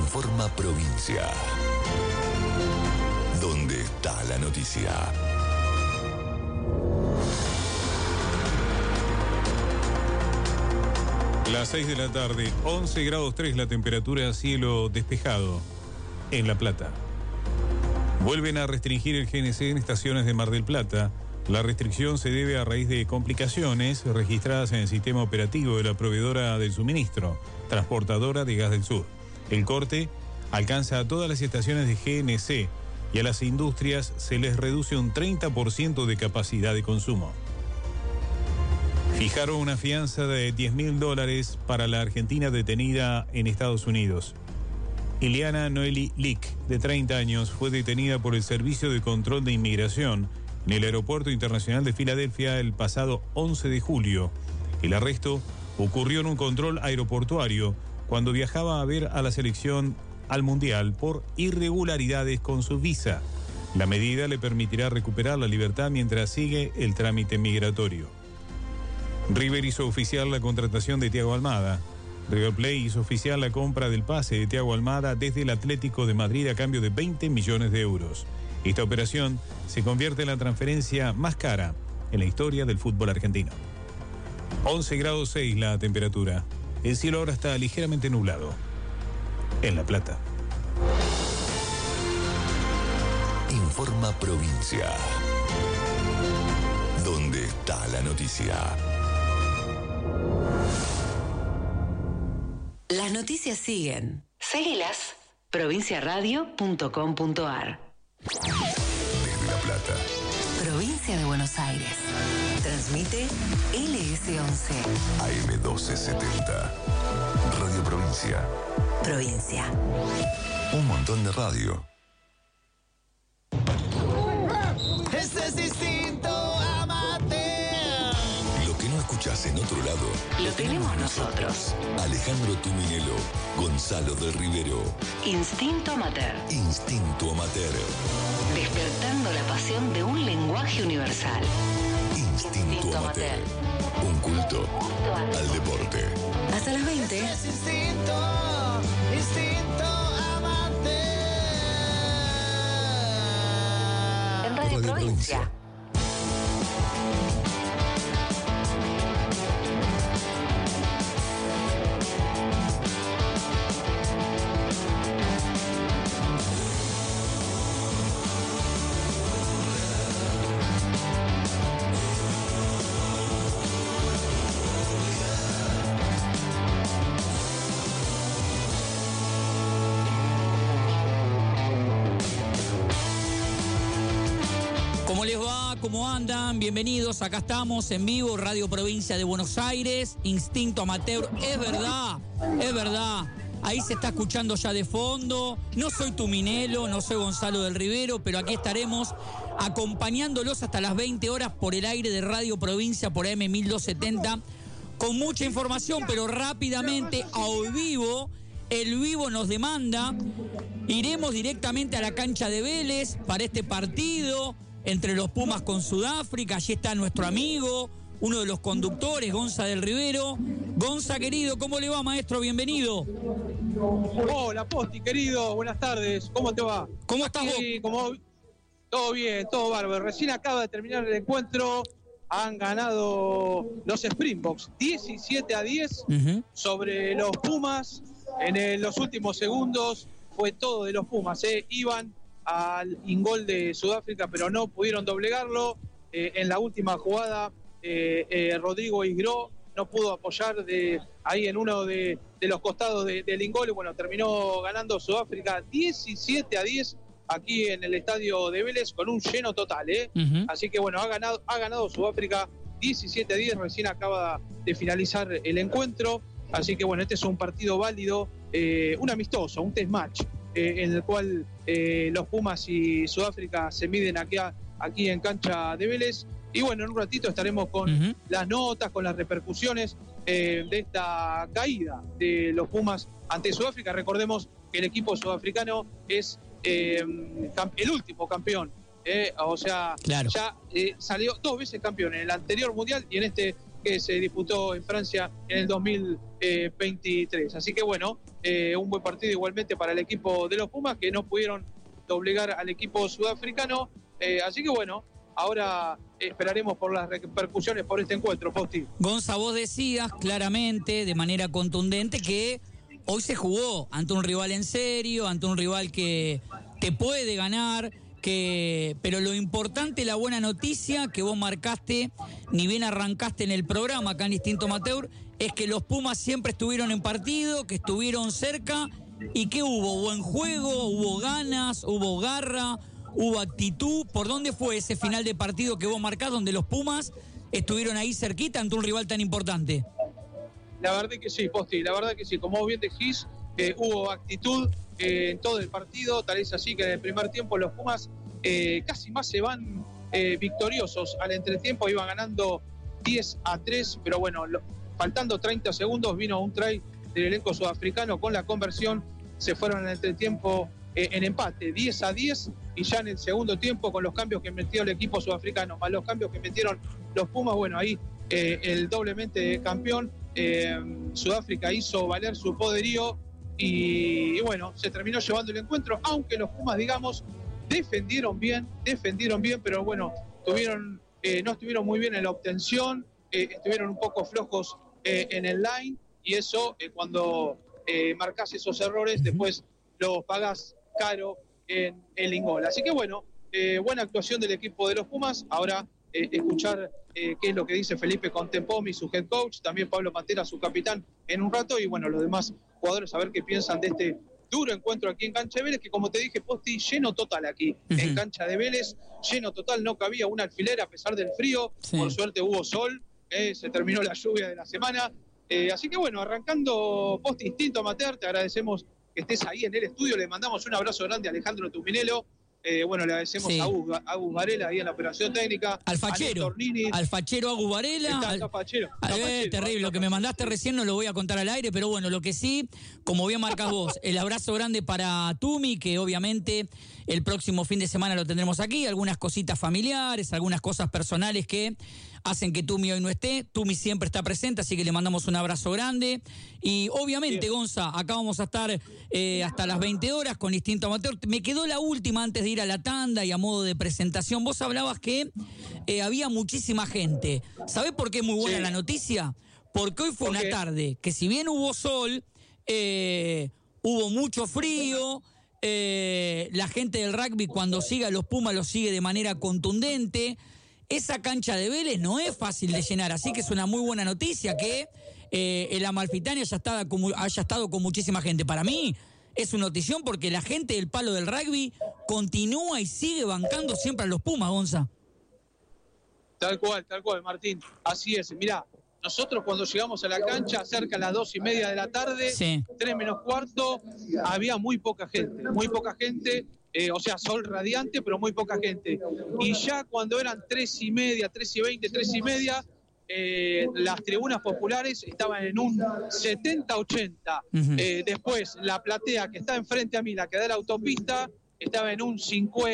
Informa Provincia. ¿Dónde está la noticia? Las 6 de la tarde, 11 grados 3 la temperatura, cielo despejado en La Plata. Vuelven a restringir el GNC en estaciones de Mar del Plata. La restricción se debe a raíz de complicaciones registradas en el sistema operativo de la proveedora del suministro, Transportadora de Gas del Sur. El corte alcanza a todas las estaciones de GNC y a las industrias se les reduce un 30% de capacidad de consumo. Fijaron una fianza de $10.000 para la argentina detenida en Estados Unidos. Ileana Noeli Lick, de 30 años, fue detenida por el Servicio de Control de Inmigración en el Aeropuerto Internacional de Filadelfia el pasado 11 de julio. El arresto ocurrió en un control aeroportuario cuando viajaba a ver a la selección al Mundial por irregularidades con su visa. La medida le permitirá recuperar la libertad mientras sigue el trámite migratorio. River hizo oficial la contratación de Thiago Almada. River Plate hizo oficial la compra del pase de Thiago Almada desde el Atlético de Madrid a cambio de 20 millones de euros. Esta operación se convierte en la transferencia más cara en la historia del fútbol argentino. 11 grados 6 la temperatura. El cielo ahora está ligeramente nublado en La Plata. Informa Provincia. ¿Dónde está la noticia? Las noticias siguen. Seguilas. provinciaradio.com.ar. Desde La Plata. Provincia de Buenos Aires. Transmite LS11. AM1270. Radio Provincia. Provincia. Un montón de radio. Este es distinto, amateur. Lo que no escuchás en otro lado Lo tenemos nosotros. Alejandro Tuminelo, Gonzalo del Rivero. Instinto Amateur. Instinto Amateur. Despertando la pasión de un lenguaje universal. Instinto Amateur. Un culto al deporte. Hasta las 20. Es instinto, instinto, amateur. En Radio Provincia. ¿Cómo les va? ¿Cómo andan? Bienvenidos, acá estamos en vivo, Radio Provincia de Buenos Aires, Instinto Amateur. Es verdad, ahí se está escuchando ya de fondo. No soy Tuminelo, no soy Gonzalo del Rivero, pero aquí estaremos acompañándolos hasta las 20 horas por el aire de Radio Provincia por AM1270, con mucha información, pero rápidamente, a vivo. El vivo nos demanda. Iremos directamente a la cancha de Vélez para este partido entre los Pumas con Sudáfrica. Allí está nuestro amigo, uno de los conductores, Gonza del Rivero. Gonza, querido, ¿cómo le va, maestro? Bienvenido. Hola, Posti, querido, buenas tardes. ¿Cómo te va? ¿Cómo estás vos? Todo bien, todo bárbaro. Recién acaba de terminar el encuentro. Han ganado los Springboks 17-10 sobre los Pumas. En los últimos segundos fue todo de los Pumas. Iban al ingol de Sudáfrica, pero no pudieron doblegarlo. En la última jugada, Rodrigo Isgró no pudo apoyar ahí en uno de los costados del ingol. Y bueno, terminó ganando Sudáfrica 17-10 aquí en el estadio de Vélez con un lleno total. Así que bueno, ha ganado Sudáfrica 17-10. Recién acaba de finalizar el encuentro. Así que bueno, este es un partido válido, un amistoso, un test match, en el cual los Pumas y Sudáfrica se miden aquí en cancha de Vélez. Y bueno, en un ratito estaremos con las notas, con las repercusiones de esta caída de los Pumas ante Sudáfrica. Recordemos que el equipo sudafricano es el último campeón. O sea, claro, ya salió 2 veces campeón en el anterior mundial y en este que se disputó en Francia en el 2023. Así que bueno, un buen partido igualmente para el equipo de los Pumas, que no pudieron doblegar al equipo sudafricano. Así que bueno, ahora esperaremos por las repercusiones por este encuentro, Posti. Gonza, vos decías claramente, de manera contundente, que hoy se jugó ante un rival en serio, ante un rival que te puede ganar, pero lo importante, la buena noticia que vos marcaste, ni bien arrancaste en el programa acá en Instinto Amateur, es que los Pumas siempre estuvieron en partido, que estuvieron cerca y que hubo buen juego, hubo ganas, hubo garra, hubo actitud. ¿Por dónde fue ese final de partido que vos marcás donde los Pumas estuvieron ahí cerquita ante un rival tan importante? La verdad que sí, Posti, la verdad que sí. Como vos bien dijís, hubo actitud en todo el partido, tal es así que en el primer tiempo los Pumas casi más se van victoriosos. Al entretiempo iban ganando 10-3, pero bueno, faltando 30 segundos vino un try del elenco sudafricano con la conversión. Se fueron al entretiempo en empate, 10-10, y ya en el segundo tiempo, con los cambios que metió el equipo sudafricano, más los cambios que metieron los Pumas, bueno, ahí el doblemente campeón, Sudáfrica hizo valer su poderío y bueno, se terminó llevando el encuentro, aunque los Pumas, digamos, defendieron bien, pero bueno, no estuvieron muy bien en la obtención, estuvieron un poco flojos en el line, y eso cuando marcas esos errores, después los pagás caro en el ingol. Así que bueno, buena actuación del equipo de los Pumas. Ahora escuchar qué es lo que dice Felipe Contempomi, su head coach, también Pablo Pantera, su capitán, en un rato, y bueno, los demás jugadores a ver qué piensan de este duro encuentro aquí en cancha de Vélez, que como te dije, Posti, lleno total aquí, en cancha de Vélez, lleno total, no cabía un alfiler a pesar del frío, por suerte hubo sol, se terminó la lluvia de la semana, así que bueno, arrancando Posti Instinto Amateur, te agradecemos que estés ahí en el estudio, le mandamos un abrazo grande a Alejandro Tuminelo, bueno, le agradecemos a Agus Varela ahí en la operación técnica. Al fachero Agus Varela. Está fachero. Terrible, lo que me mandaste recién no lo voy a contar al aire, pero bueno, lo que sí, como bien marcás vos, el abrazo grande para Tumi, que obviamente el próximo fin de semana lo tendremos aquí, algunas cositas familiares, algunas cosas personales que hacen que Tumi hoy no esté. Tumi siempre está presente, así que le mandamos un abrazo grande. Y obviamente, Gonza, acá vamos a estar hasta las 20 horas con Instinto Amateur. Me quedó la última antes de ir a la tanda y a modo de presentación. Vos hablabas que había muchísima gente. ¿Sabés por qué es muy buena la noticia? Porque hoy fue una tarde que, si bien hubo sol, hubo mucho frío. La gente del rugby, cuando sigue a los Pumas, los sigue de manera contundente. Esa cancha de Vélez no es fácil de llenar, así que es una muy buena noticia que el Amalfitani haya estado con muchísima gente. Para mí es una notición porque la gente del palo del rugby continúa y sigue bancando siempre a los Pumas, Gonza. Tal cual, Martín. Así es. Mirá, nosotros cuando llegamos a la cancha, cerca a las 2:30 de la tarde, 3 menos cuarto, había muy poca gente. O sea, sol radiante, pero muy poca gente. Y ya cuando eran 3:30, 3:20, 3:30, las tribunas populares estaban en un 70-80. Después, la platea que está enfrente a mí, la que da la autopista, estaba en un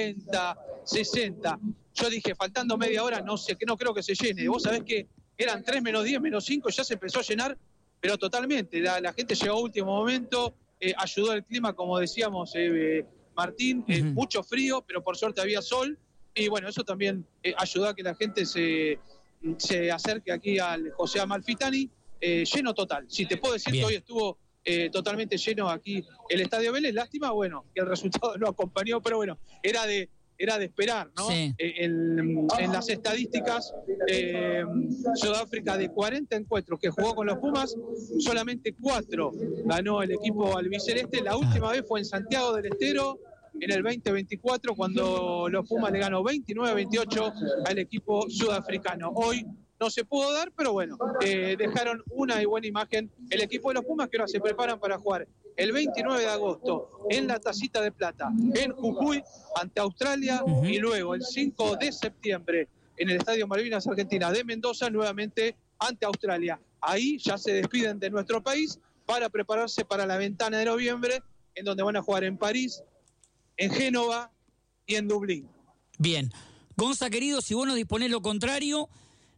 50-60. Yo dije, faltando media hora, no creo que se llene. Vos sabés que eran 3 menos 10, menos 5, ya se empezó a llenar, pero totalmente. La gente llegó a último momento, ayudó el clima, como decíamos, Martín, mucho frío, pero por suerte había sol, y bueno, eso también ayudó a que la gente se acerque aquí al José Amalfitani, lleno total. Si te puedo decir que hoy estuvo totalmente lleno aquí el Estadio Vélez, lástima, bueno, que el resultado no acompañó, pero bueno, era de esperar, ¿no? Sí. En las estadísticas, Sudáfrica, de 40 encuentros que jugó con los Pumas, solamente 4 ganó el equipo albiceleste. La última vez fue en Santiago del Estero, en el 2024, cuando los Pumas le ganó 29-28 al equipo sudafricano. Hoy no se pudo dar, pero bueno, dejaron una buena imagen el equipo de los Pumas, que ahora se preparan para jugar el 29 de agosto en la Tacita de Plata, en Jujuy, ante Australia, y luego el 5 de septiembre en el Estadio Malvinas Argentina de Mendoza, nuevamente ante Australia. Ahí ya se despiden de nuestro país para prepararse para la ventana de noviembre, en donde van a jugar en París, en Génova y en Dublín. Bien. Gonza, querido, si vos nos disponés lo contrario,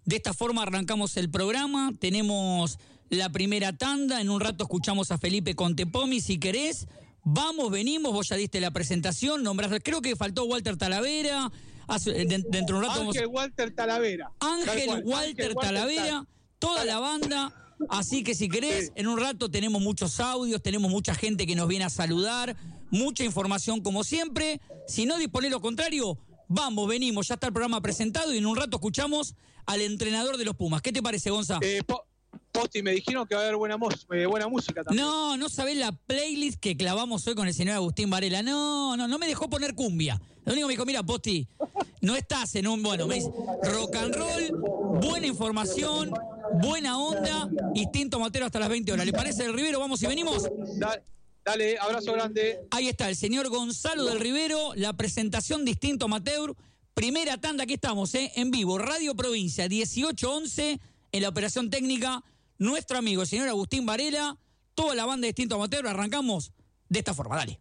De esta forma arrancamos el programa, tenemos la primera tanda, en un rato escuchamos a Felipe Contepomi, si querés. Vamos, venimos, vos ya diste la presentación, nombrás, creo que faltó Walter Talavera, dentro de un rato Ángel Walter Talavera. Ángel Walter Talavera, toda la banda. Así que si querés, en un rato tenemos muchos audios, tenemos mucha gente que nos viene a saludar, mucha información como siempre. Si no disponés lo contrario, vamos, venimos, ya está el programa presentado y en un rato escuchamos al entrenador de los Pumas. ¿Qué te parece, Gonza? Posti, me dijeron que va a haber buena música también. No sabés la playlist que clavamos hoy con el señor Agustín Varela. No me dejó poner cumbia. Lo único que me dijo, mira, Posti, no estás en un... Bueno, me dice, rock and roll, buena información, buena onda, Instinto Amatero hasta las 20 horas. ¿Le parece, del Rivero? Vamos y venimos. Dale, abrazo grande. Ahí está, el señor Gonzalo del Rivero, la presentación de Instinto Amateur. Primera tanda, aquí estamos, en vivo, Radio Provincia, 1811, en la operación técnica, nuestro amigo, el señor Agustín Varela, toda la banda de Instinto Amateur. Arrancamos de esta forma, dale.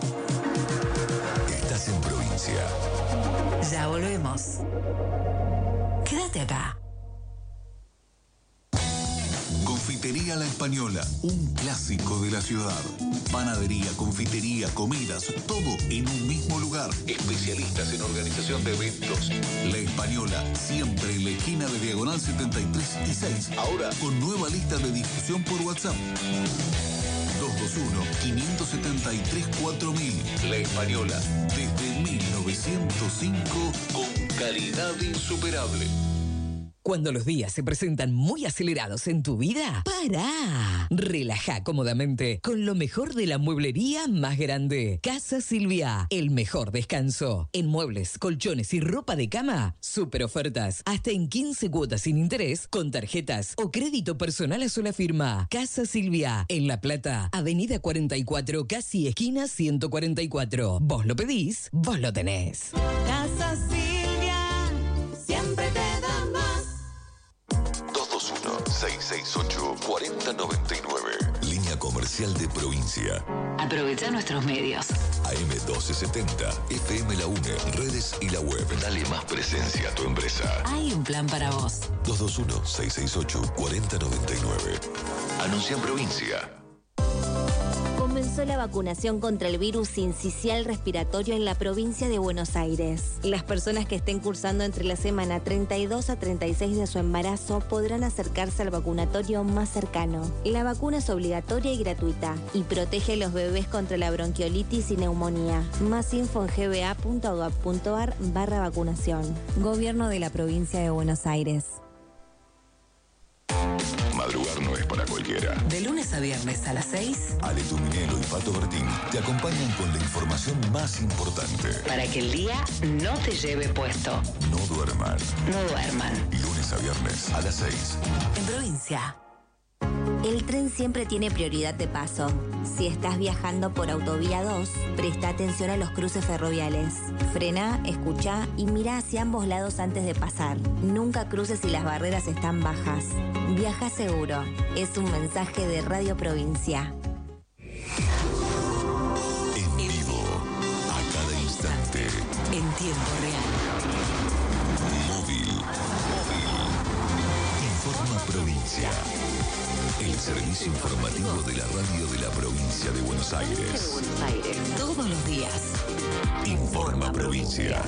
Estás en provincia. Ya volvemos. Quédate acá. Confitería La Española, un clásico de la ciudad. Panadería, confitería, comidas, todo en un mismo lugar. Especialistas en organización de eventos. La Española, siempre en la esquina de Diagonal 73 y 6. Ahora con nueva lista de difusión por WhatsApp. 221-573-4000. La Española, desde 1905, con calidad insuperable. Cuando los días se presentan muy acelerados en tu vida, ¡para! Relaja cómodamente con lo mejor de la mueblería más grande. Casa Silvia, el mejor descanso. En muebles, colchones y ropa de cama, super ofertas. Hasta en 15 cuotas sin interés, con tarjetas o crédito personal a sola firma. Casa Silvia, en La Plata, Avenida 44, casi esquina 144. Vos lo pedís, vos lo tenés. Casa Silvia, siempre te da más. 221-668-4099. Línea comercial de provincia. Aprovecha nuestros medios. AM1270, FM La UNE, redes y la web. Dale más presencia a tu empresa. Hay un plan para vos. 221-668-4099. Anuncia en provincia. Comenzó la vacunación contra el virus sincicial respiratorio en la provincia de Buenos Aires. Las personas que estén cursando entre la semana 32 a 36 de su embarazo podrán acercarse al vacunatorio más cercano. La vacuna es obligatoria y gratuita y protege a los bebés contra la bronquiolitis y neumonía. Más info en gba.gov.ar/vacunación. Gobierno de la provincia de Buenos Aires. Madrugar no es para cualquiera. De lunes a viernes a las 6. Ale Tuminelo y Pato Bertín te acompañan con la información más importante. Para que el día no te lleve puesto. No duerman. No duerman. Lunes a viernes a las 6. En provincia. El tren siempre tiene prioridad de paso. Si estás viajando por Autovía 2, presta atención a los cruces ferroviales. Frena, escucha y mira hacia ambos lados antes de pasar. Nunca cruces si las barreras están bajas. Viaja seguro. Es un mensaje de Radio Provincia. En vivo, a cada instante. En tiempo real. Móvil. Informa Provincia. El servicio informativo de la radio de la provincia de Buenos Aires. Todos los días. Informa Provincia.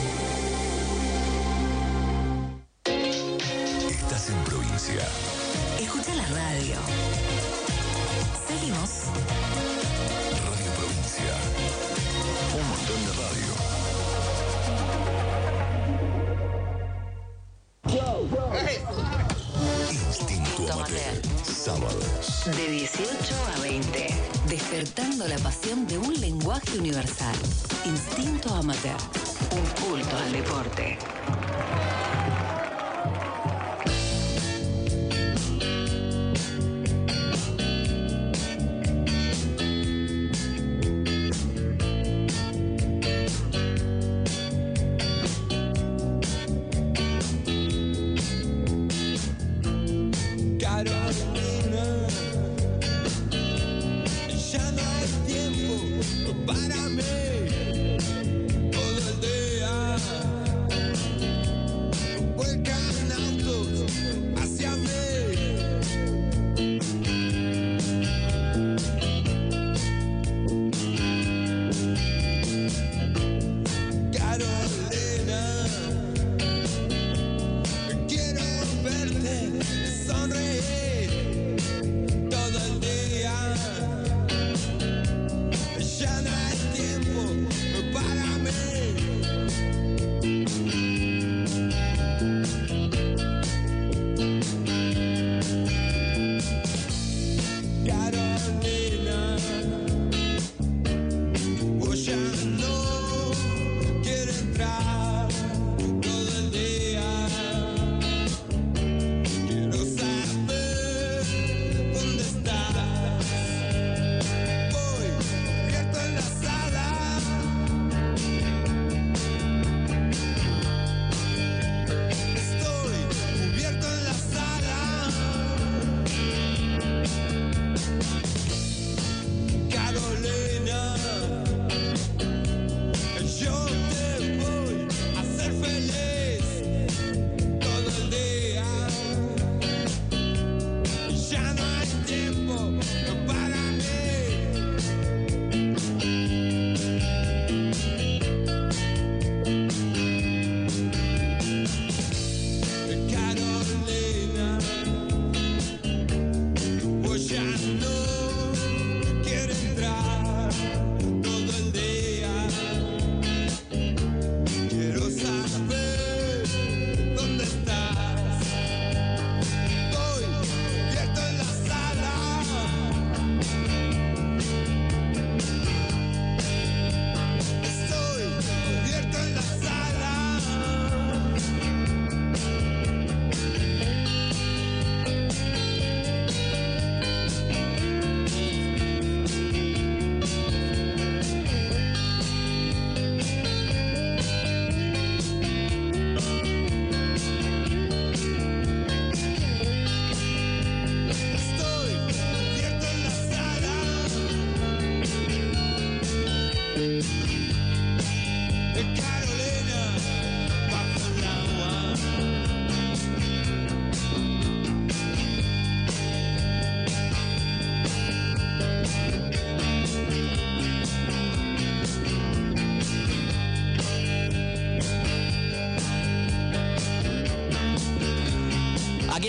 Estás en provincia. Escucha la radio. Seguimos. Radio Provincia. Un montón de radio. Instinto Amateur. Sábados. De 18 a 20. Despertando la pasión de un lenguaje universal. Instinto Amateur. Un culto al deporte.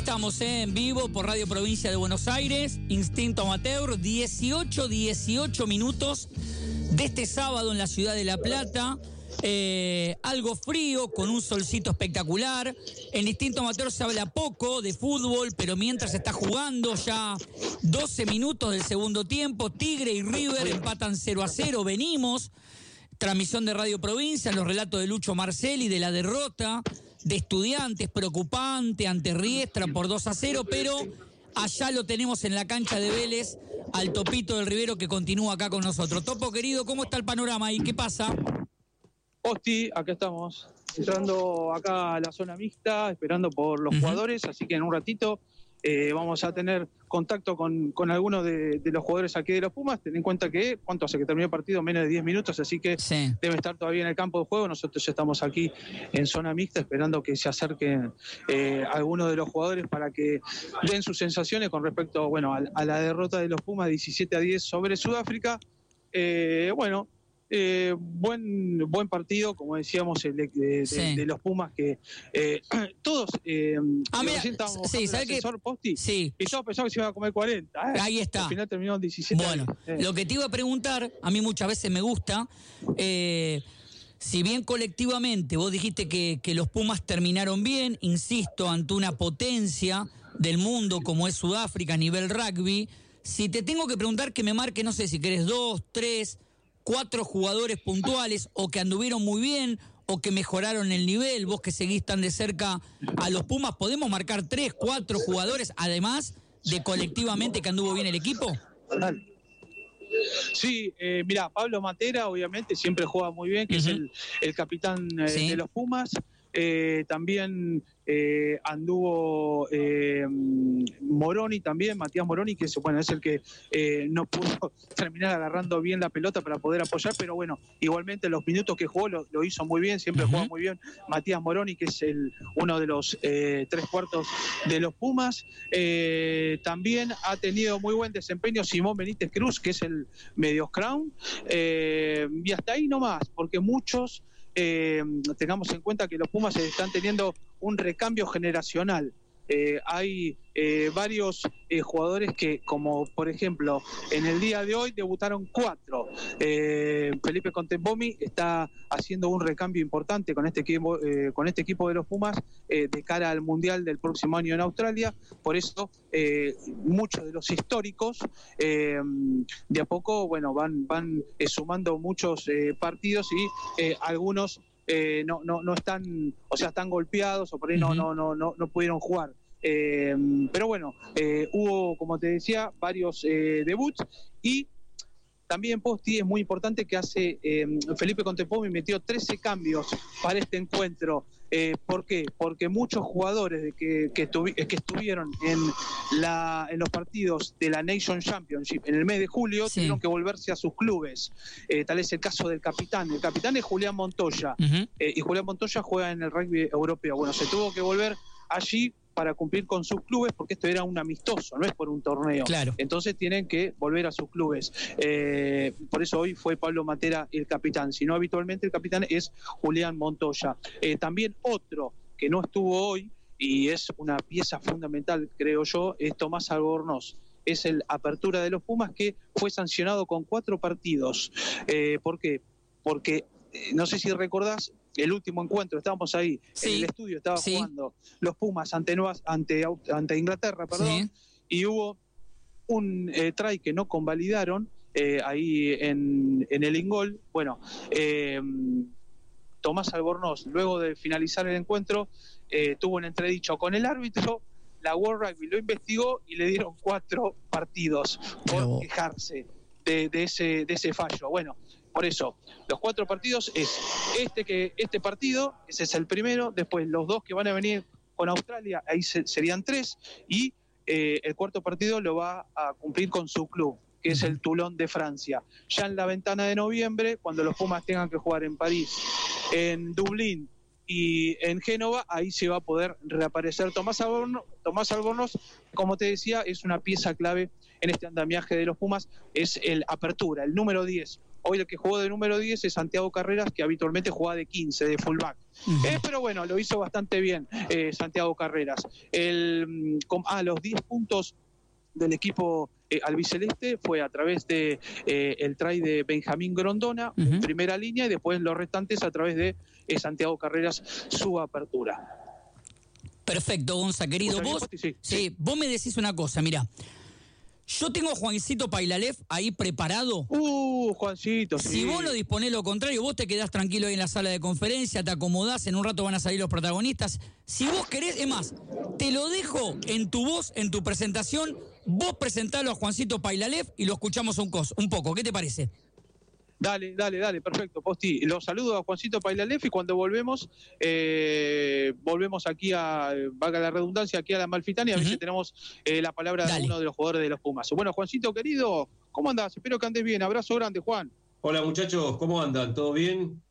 estamos en vivo por Radio Provincia de Buenos Aires, Instinto Amateur, 18 minutos de este sábado en la ciudad de La Plata. Algo frío, con un solcito espectacular. En Instinto Amateur se habla poco de fútbol, pero mientras se está jugando ya 12 minutos del segundo tiempo, Tigre y River empatan 0-0, venimos. Transmisión de Radio Provincia, los relatos de Lucho Marcelli de la derrota de Estudiantes, preocupante ante Riestra por 2-0, pero allá lo tenemos en la cancha de Vélez, al Topito del Rivero, que continúa acá con nosotros. Topo, querido, ¿cómo está el panorama ahí? ¿Qué pasa? Posti, acá estamos, entrando acá a la zona mixta, esperando por los jugadores, así que en un ratito vamos a tener contacto con algunos de los jugadores aquí de los Pumas. Ten en cuenta que, ¿cuánto hace que terminó el partido? Menos de 10 minutos, así que debe estar todavía en el campo de juego. Nosotros ya estamos aquí en zona mixta esperando que se acerquen algunos de los jugadores para que den sus sensaciones con respecto, bueno, a la derrota de los Pumas 17-10 sobre Sudáfrica. Buen partido, como decíamos, el de los Pumas, que todos ¿sabes qué? Posti, y yo pensaba que se iba a comer 40. Ahí está. Al final terminó en 17. Bueno, lo que te iba a preguntar, a mí muchas veces me gusta, si bien colectivamente vos dijiste que los Pumas terminaron bien, insisto, ante una potencia del mundo como es Sudáfrica a nivel rugby, si te tengo que preguntar, que me marque, no sé, si querés 2, 3, 4 jugadores puntuales, o que anduvieron muy bien, o que mejoraron el nivel, vos que seguís tan de cerca a los Pumas, ¿podemos marcar 3, 4 jugadores, además de colectivamente que anduvo bien el equipo? Sí, mirá, Pablo Matera obviamente siempre juega muy bien, que es el capitán de los Pumas. También anduvo Moroni también, Matías Moroni, que es el que no pudo terminar agarrando bien la pelota para poder apoyar, pero bueno, igualmente los minutos que jugó lo hizo muy bien, siempre juega muy bien Matías Moroni, que es uno de los 3/4 de los Pumas. También ha tenido muy buen desempeño Simón Benítez Cruz, que es el medio scrum, y hasta ahí nomás, porque muchos tengamos en cuenta que los Pumas están teniendo un recambio generacional. Hay varios jugadores que, como por ejemplo, en el día de hoy debutaron 4. Felipe Contempomi está haciendo un recambio importante con este equipo de los Pumas de cara al Mundial del próximo año en Australia. Por eso muchos de los históricos de a poco, bueno, van sumando muchos partidos, y algunos no están, o sea, están golpeados, o por ahí no pudieron jugar. Pero bueno, hubo, como te decía, varios debuts, y también, Posti, es muy importante que hace Felipe Contempomi metió 13 cambios para este encuentro. ¿Por qué? Porque muchos jugadores que estuvieron en los partidos de la Nation Championship en el mes de julio tuvieron que volverse a sus clubes. Tal es el caso del capitán. El capitán es Julián Montoya, y Julián Montoya juega en el rugby europeo. Bueno, se tuvo que volver allí para cumplir con sus clubes, porque esto era un amistoso, no es por un torneo. Claro. Entonces tienen que volver a sus clubes. Por eso hoy fue Pablo Matera el capitán. Si no, habitualmente el capitán es Julián Montoya. También otro que no estuvo hoy, y es una pieza fundamental, creo yo, es Tomás Albornoz. Es el apertura de los Pumas, que fue sancionado con 4 partidos. ¿Por qué? Porque, no sé si recordás, el último encuentro, estábamos ahí, en el estudio, estaba jugando los Pumas ante Inglaterra, y hubo un try que no convalidaron ahí en el INGOL. Bueno, Tomás Albornoz, luego de finalizar el encuentro, tuvo un entredicho con el árbitro. La World Rugby lo investigó y le dieron 4 partidos por quejarse de ese fallo. Bueno, por eso, los 4 partidos es este partido, ese es el primero, después los 2 que van a venir con Australia, ahí serían 3, y el 4º partido lo va a cumplir con su club, que es el Toulon de Francia. Ya en la ventana de noviembre, cuando los Pumas tengan que jugar en París, en Dublín y en Génova ahí se va a poder reaparecer Tomás Albornoz, como te decía, es una pieza clave en este andamiaje de los Pumas, es el apertura, el número 10. Hoy el que jugó de número 10 es Santiago Carreras, que habitualmente jugaba de 15, de fullback. Pero bueno, lo hizo bastante bien Santiago Carreras. Los 10 puntos del equipo albiceleste fue a través de el try de Benjamín Grondona, primera línea, y después los restantes a través de Santiago Carreras, su apertura. Perfecto, Gonza, querido. Vos me decís una cosa, mira. Yo tengo a Juancito Pailalev ahí preparado. Juancito, sí. Si vos lo disponés lo contrario, vos te quedás tranquilo ahí en la sala de conferencia, te acomodás, en un rato van a salir los protagonistas. Si vos querés, es más, te lo dejo en tu voz, en tu presentación, vos presentalo a Juancito Pailalev y lo escuchamos un poco. ¿Qué te parece? Dale, perfecto, Posti. Los saludo a Juancito Pailalev y cuando volvemos aquí valga la redundancia, aquí a la Amalfitani, a ver si tenemos la palabra de uno de los jugadores de los Pumas. Bueno, Juancito, querido, ¿cómo andás? Espero que andes bien. Abrazo grande, Juan. Hola, muchachos, ¿cómo andan? ¿Todo bien?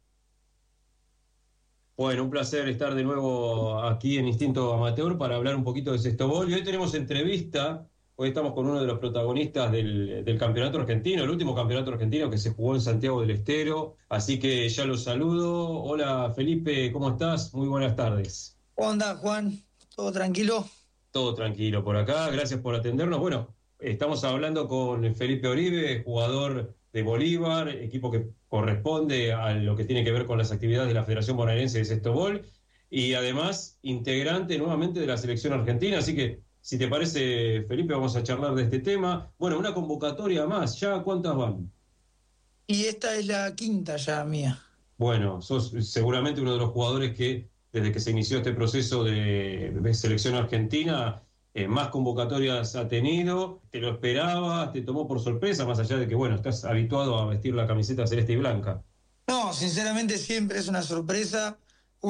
Bueno, un placer estar de nuevo aquí en Instinto Amateur para hablar un poquito de Sextobol. Y hoy tenemos entrevista. Hoy estamos con uno de los protagonistas del campeonato argentino, el último campeonato argentino que se jugó en Santiago del Estero. Así que ya los saludo. Hola, Felipe, ¿cómo estás? Muy buenas tardes. ¿Cómo andás, Juan? ¿Todo tranquilo? Todo tranquilo por acá. Gracias por atendernos. Bueno, estamos hablando con Felipe Oribe, jugador de Bolívar, equipo que corresponde a lo que tiene que ver con las actividades de la Federación Bonaerense de Sextobol, y además integrante nuevamente de la selección argentina. Así que, si te parece, Felipe, vamos a charlar de este tema. Bueno, una convocatoria más, ¿ya cuántas van? Y esta es la quinta ya mía. Bueno, sos seguramente uno de los jugadores que, desde que se inició este proceso de selección argentina, más convocatorias ha tenido. ¿Te lo esperabas? ¿Te tomó por sorpresa? Más allá de que, bueno, estás habituado a vestir la camiseta celeste y blanca. No, sinceramente siempre es una sorpresa.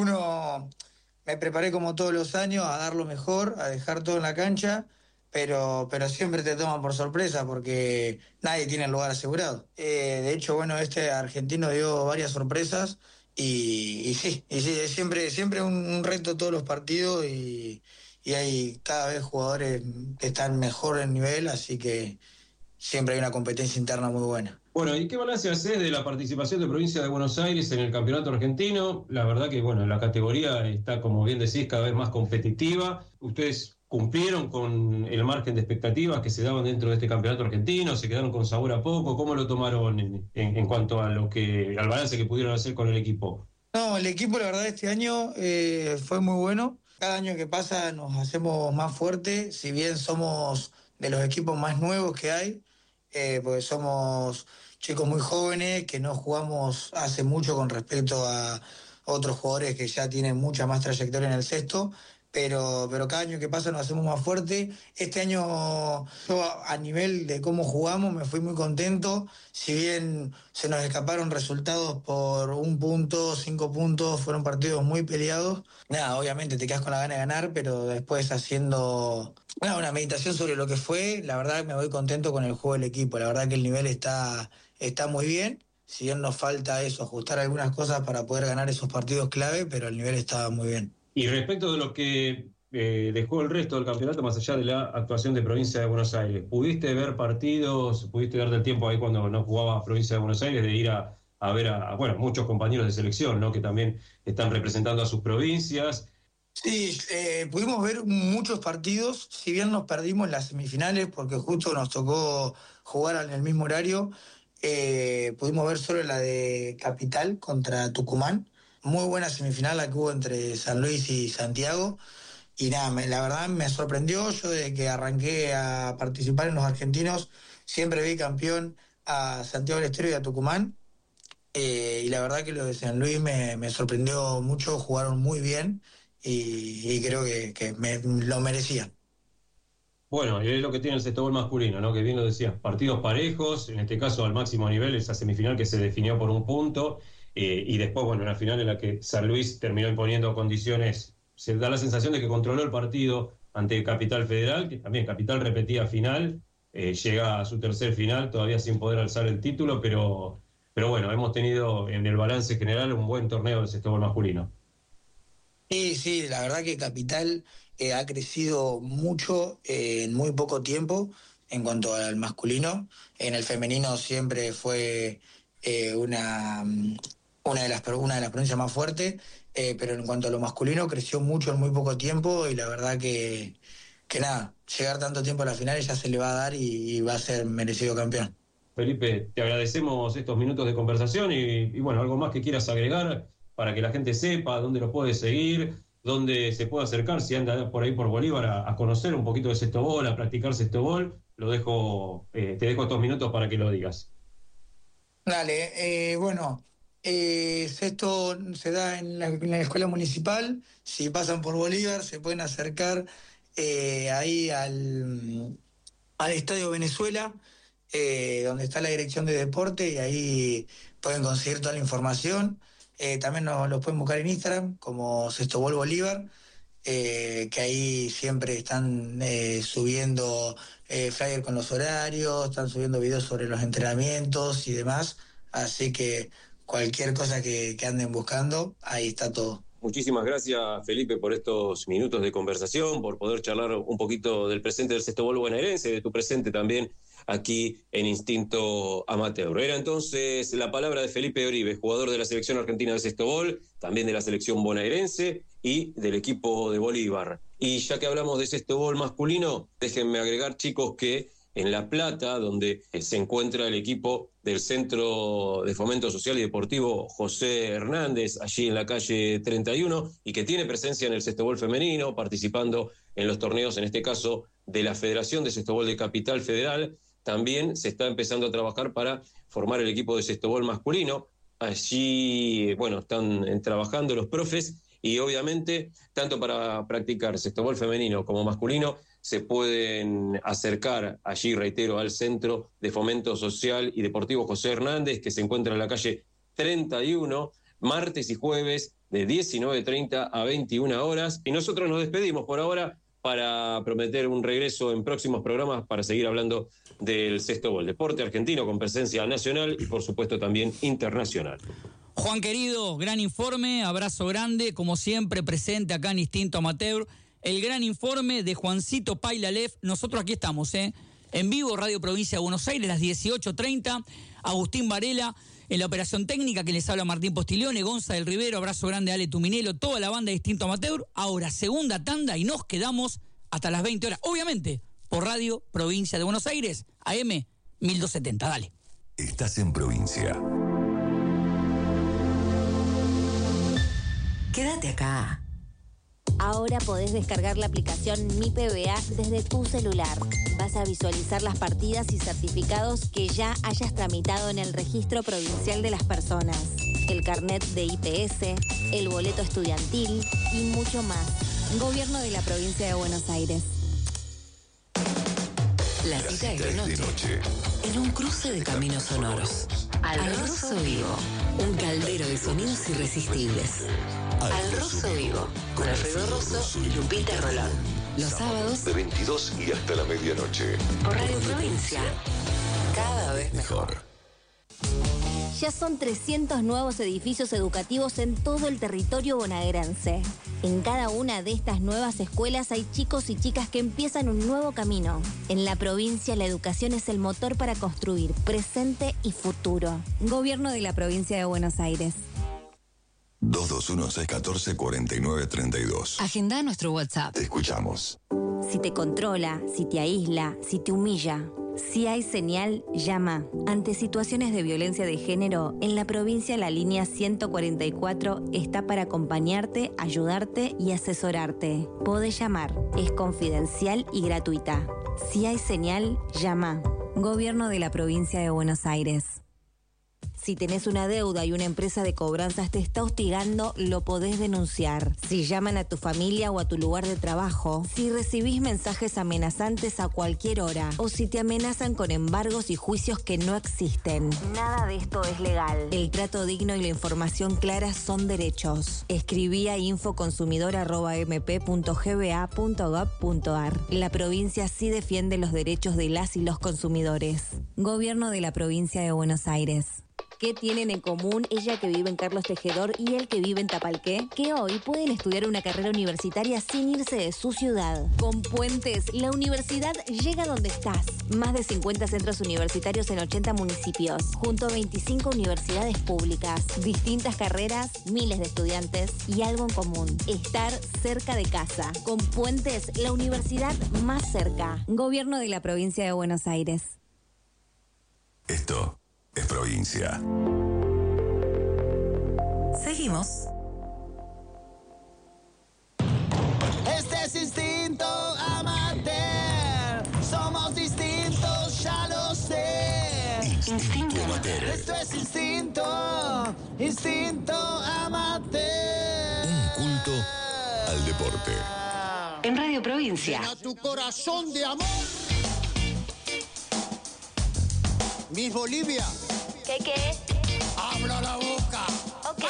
Me preparé como todos los años a dar lo mejor, a dejar todo en la cancha, pero siempre te toman por sorpresa porque nadie tiene el lugar asegurado. De hecho, bueno, este argentino dio varias sorpresas y sí, es siempre un reto todos los partidos y hay cada vez jugadores que están mejor en nivel, así que siempre hay una competencia interna muy buena. Bueno, ¿y qué balance haces de la participación de Provincia de Buenos Aires en el campeonato argentino? La verdad que, bueno, la categoría está, como bien decís, cada vez más competitiva. ¿Ustedes cumplieron con el margen de expectativas que se daban dentro de este campeonato argentino? ¿Se quedaron con sabor a poco? ¿Cómo lo tomaron en cuanto a al balance que pudieron hacer con el equipo? No, el equipo, la verdad, este año fue muy bueno. Cada año que pasa nos hacemos más fuertes, si bien somos de los equipos más nuevos que hay, porque somos chicos muy jóvenes que no jugamos hace mucho con respecto a otros jugadores que ya tienen mucha más trayectoria en el sexto, pero cada año que pasa nos hacemos más fuertes. Este año yo a nivel de cómo jugamos me fui muy contento, si bien se nos escaparon resultados por 1 punto, 5 puntos, fueron partidos muy peleados. Nada, obviamente te quedas con la gana de ganar, pero después haciendo una meditación sobre lo que fue, la verdad me voy contento con el juego del equipo, la verdad que el nivel está muy bien, si bien nos falta eso, ajustar algunas cosas para poder ganar esos partidos clave, pero el nivel está muy bien. Y respecto de lo que dejó el resto del campeonato, más allá de la actuación de Provincia de Buenos Aires, ¿pudiste ver partidos, pudiste darte el tiempo ahí cuando no jugaba Provincia de Buenos Aires de ir a ver a muchos compañeros de selección, ¿no?, que también están representando a sus provincias? Sí, pudimos ver muchos partidos, si bien nos perdimos las semifinales porque justo nos tocó jugar en el mismo horario, pudimos ver solo la de Capital contra Tucumán. Muy buena semifinal la que hubo entre San Luis y Santiago. Y nada, la verdad me sorprendió. Yo desde que arranqué a participar en los argentinos, siempre vi campeón a Santiago del Estero y a Tucumán. Y la verdad que lo de San Luis me sorprendió mucho, jugaron muy bien y creo que lo merecían. Bueno, y es lo que tiene el Sextobol masculino, ¿no?, que bien lo decías, partidos parejos, en este caso al máximo nivel, esa semifinal que se definió por 1 punto. Y después, bueno, una final en la que San Luis terminó imponiendo condiciones, se da la sensación de que controló el partido ante Capital Federal, que también Capital repetía final, llega a su tercer final, todavía sin poder alzar el título, pero bueno, hemos tenido en el balance general un buen torneo del Sextobol masculino. Sí, la verdad que Capital ha crecido mucho en muy poco tiempo en cuanto al masculino. En el femenino siempre fue una de las provincias más fuertes, pero en cuanto a lo masculino creció mucho en muy poco tiempo y la verdad que nada, llegar tanto tiempo a la final ya se le va a dar y va a ser merecido campeón. Felipe, te agradecemos estos minutos de conversación y bueno, algo más que quieras agregar para que la gente sepa dónde lo puede seguir, dónde se puede acercar, si anda por ahí por Bolívar a conocer un poquito de Sestobol, a practicar Sestobol. Te dejo estos minutos para que lo digas. Dale, bueno, esto se da en la escuela municipal. Si pasan por Bolívar, se pueden acercar ahí al Estadio Venezuela, donde está la dirección de deporte, y ahí pueden conseguir toda la información. También los pueden buscar en Instagram como Sestobol Bolívar, que ahí siempre están subiendo flyer con los horarios, están subiendo videos sobre los entrenamientos y demás. Así que cualquier cosa que anden buscando, ahí está todo. Muchísimas gracias, Felipe, por estos minutos de conversación, por poder charlar un poquito del presente del Sestobol bonaerense, de tu presente también aquí en Instinto Amateur. Era entonces la palabra de Felipe Oribe, jugador de la selección argentina de Sestobol, también de la selección bonaerense y del equipo de Bolívar. Y ya que hablamos de Sestobol masculino, déjenme agregar, chicos, que en La Plata, donde se encuentra el equipo del Centro de Fomento Social y Deportivo José Hernández, allí en la calle 31, y que tiene presencia en el Sestobol femenino, participando en los torneos, en este caso, de la Federación de Sestobol de Capital Federal. También se está empezando a trabajar para formar el equipo de Sestobol masculino. Allí, bueno, están trabajando los profes y obviamente, tanto para practicar Sestobol femenino como masculino, se pueden acercar allí, reitero, al Centro de Fomento Social y Deportivo José Hernández, que se encuentra en la calle 31, martes y jueves de 19:30 a 21 horas. Y nosotros nos despedimos por ahora para prometer un regreso en próximos programas para seguir hablando del Sestobol, deporte argentino con presencia nacional y por supuesto también internacional. Juan querido, gran informe, abrazo grande, como siempre presente acá en Instinto Amateur. El gran informe de Juancito Pailalef. Nosotros aquí estamos, en vivo, Radio Provincia de Buenos Aires, las 18:30. Agustín Varela en la operación técnica, que les habla Martín Postiglione, Gonza del Rivero, abrazo grande a Ale Tuminelo, toda la banda de Instinto Amateur. Ahora, segunda tanda y nos quedamos hasta las 20 horas. Obviamente, por Radio Provincia de Buenos Aires, AM 1270. Dale. Estás en provincia. Quédate acá. Ahora podés descargar la aplicación Mi PBA desde tu celular. Vas a visualizar las partidas y certificados que ya hayas tramitado en el Registro Provincial de las Personas, el carnet de IPS, el boleto estudiantil y mucho más. Gobierno de la Provincia de Buenos Aires. La cita es de noche. En un cruce de caminos sonoros. Al Rosso Vivo. Un caldero de sonidos irresistibles. Al Rosso Vivo. Con Alfredo Rosso y Lupita Rolón. Los sábados De 22 y hasta la medianoche. por Radio Provincia. Cada vez mejor. Ya son 300 nuevos edificios educativos en todo el territorio bonaerense. En cada una de estas nuevas escuelas hay chicos y chicas que empiezan un nuevo camino. En la provincia, la educación es el motor para construir presente y futuro. Gobierno de la Provincia de Buenos Aires. 221-614-4932. Agenda nuestro WhatsApp. Te escuchamos. Si te controla, si te aísla, si te humilla, si hay señal, llama. Ante situaciones de violencia de género, en la provincia la línea 144 está para acompañarte, ayudarte y asesorarte. Podés llamar, es confidencial y gratuita. Si hay señal, llama. Gobierno de la Provincia de Buenos Aires. Si tenés una deuda y una empresa de cobranzas te está hostigando, lo podés denunciar. Si llaman a tu familia o a tu lugar de trabajo, si recibís mensajes amenazantes a cualquier hora, o si te amenazan con embargos y juicios que no existen. Nada de esto es legal. El trato digno y la información clara son derechos. Escribí a infoconsumidor@mp.gba.gov.ar. La provincia sí defiende los derechos de las y los consumidores. Gobierno de la Provincia de Buenos Aires. ¿Qué tienen en común ella que vive en Carlos Tejedor y él que vive en Tapalqué? Que hoy pueden estudiar una carrera universitaria sin irse de su ciudad. Con Puentes, la universidad llega donde estás. Más de 50 centros universitarios en 80 municipios, junto a 25 universidades públicas, distintas carreras, miles de estudiantes y algo en común: estar cerca de casa. Con Puentes, la universidad más cerca. Gobierno de la provincia de Buenos Aires. Esto es provincia. Seguimos. Este es Instinto Amateur. Somos distintos, ya lo sé. Instinto Amateur. Esto es Instinto Amateur. Un culto al deporte. En Radio Provincia. Llena tu corazón de amor. Miss Bolivia. ¿Qué? Abra la boca. Ok.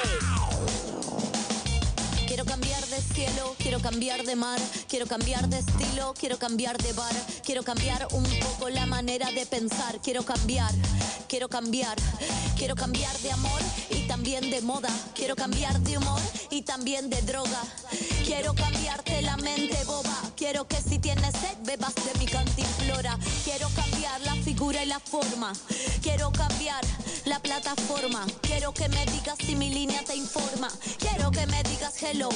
Quiero cambiar de cielo, quiero cambiar de mar, quiero cambiar de estilo, quiero cambiar de bar, quiero cambiar un poco la manera de pensar, quiero cambiar de amor y también de moda, quiero cambiar de humor y también de droga, quiero cambiarte la mente boba, quiero que si tienes sed bebas de mi cantinflora, quiero cambiar la figura y la forma, quiero cambiar la plataforma, quiero que me digas si mi línea te informa, quiero que me digas hello,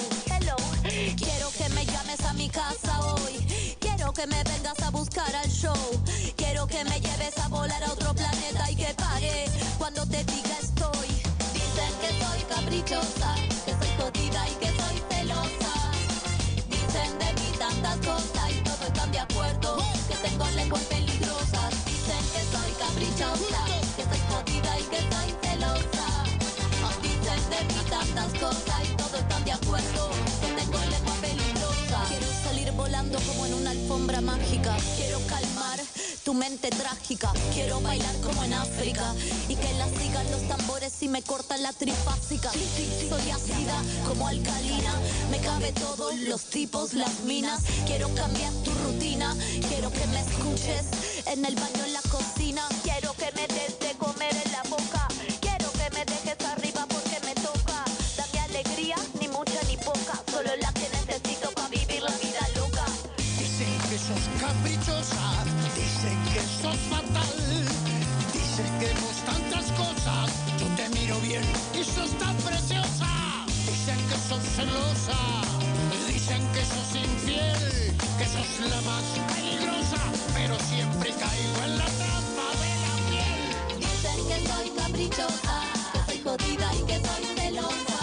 quiero que me llames a mi casa hoy, quiero que me vengas a buscar al show, quiero que me lleves a volar a otro planeta y que pare cuando te diga estoy. Dicen que soy caprichosa, que soy jodida y que soy celosa, dicen de mí tantas cosas y todos están de acuerdo que tengo lenguas peligrosas, dicen que soy caprichosa, que soy jodida y que soy celosa, dicen de mí tantas cosas y todos están de acuerdo que tengo lengua peligrosa. Quiero salir volando como en una alfombra mágica, quiero calmar tu mente trágica, quiero bailar como en África y que la sigan los tambores y me cortan la trifásica. Soy ácida como alcalina, me cabe todos los tipos, las minas, quiero cambiar tu rutina, quiero que me escuches en el baño, en la cocina, quiero que me des de comer en la boca, quiero que me dejes arriba porque me toca, dame alegría, ni mucha ni poca, solo la que necesito para vivir la vida loca. Dicen que sos caprichosa, dicen que sos fatal, dicen que vos tantas cosas, yo te miro bien y sos tan preciosa. Dicen que sos celosa, dicen que sos infiel, que sos la más peligrosa, pero siempre caigo en la trampa de la piel. Dicen que soy caprichosa, que soy jodida y que soy celosa,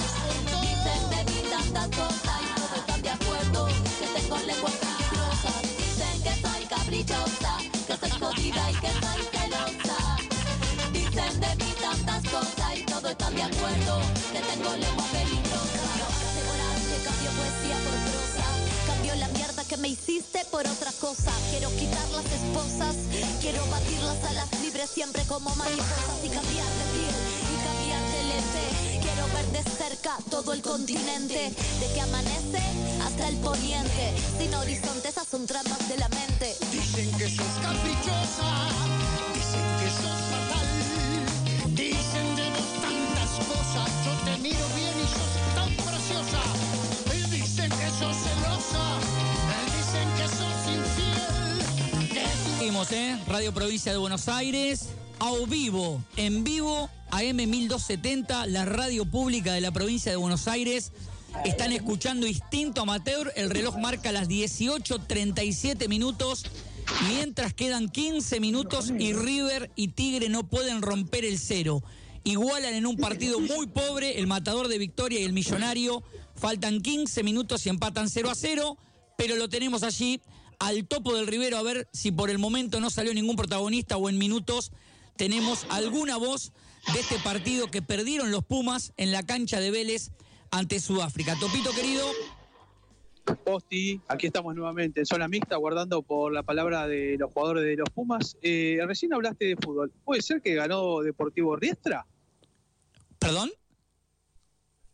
dicen de mí tantas cosas y todos están de acuerdo que tengo lenguas peligrosas, dicen que soy caprichosa, que soy jodida y que soy celosa, dicen de mí tantas cosas y todos están de acuerdo que tengo lengua peligrosa. Que cambio poesía por prosa, cambio la mierda que me hiciste por otra cosa, quiero quitar las esposas, quiero batir las alas libres siempre como mariposas y cambiar de piel y cambiar de lente, quiero ver de cerca todo el continente, de que amanece hasta el poniente, sin horizontes, esas son trampas de la mente. Dicen que sos caprichosa, dicen que sos fatal, dicen de vos tantas cosas, yo te miro bien y sos tan preciosa, y dicen que sos celosa, dicen que sos infiel, que Seguimos, Radio Provincia de Buenos Aires, en vivo, AM 1270, la radio pública de la provincia de Buenos Aires. Están escuchando Instinto Amateur, el reloj marca las 18:37 minutos, mientras quedan 15 minutos y River y Tigre no pueden romper el cero. Igualan en un partido muy pobre el Matador de Victoria y el Millonario, faltan 15 minutos y empatan 0-0, pero lo tenemos allí al topo del Rivero a ver si por el momento no salió ningún protagonista o en minutos tenemos alguna voz de este partido que perdieron los Pumas en la cancha de Vélez ante Sudáfrica. Topito querido. Posti, aquí estamos nuevamente en zona mixta, guardando por la palabra de los jugadores de los Pumas. Recién hablaste de fútbol. ¿Puede ser que ganó Deportivo Riestra? ¿Perdón?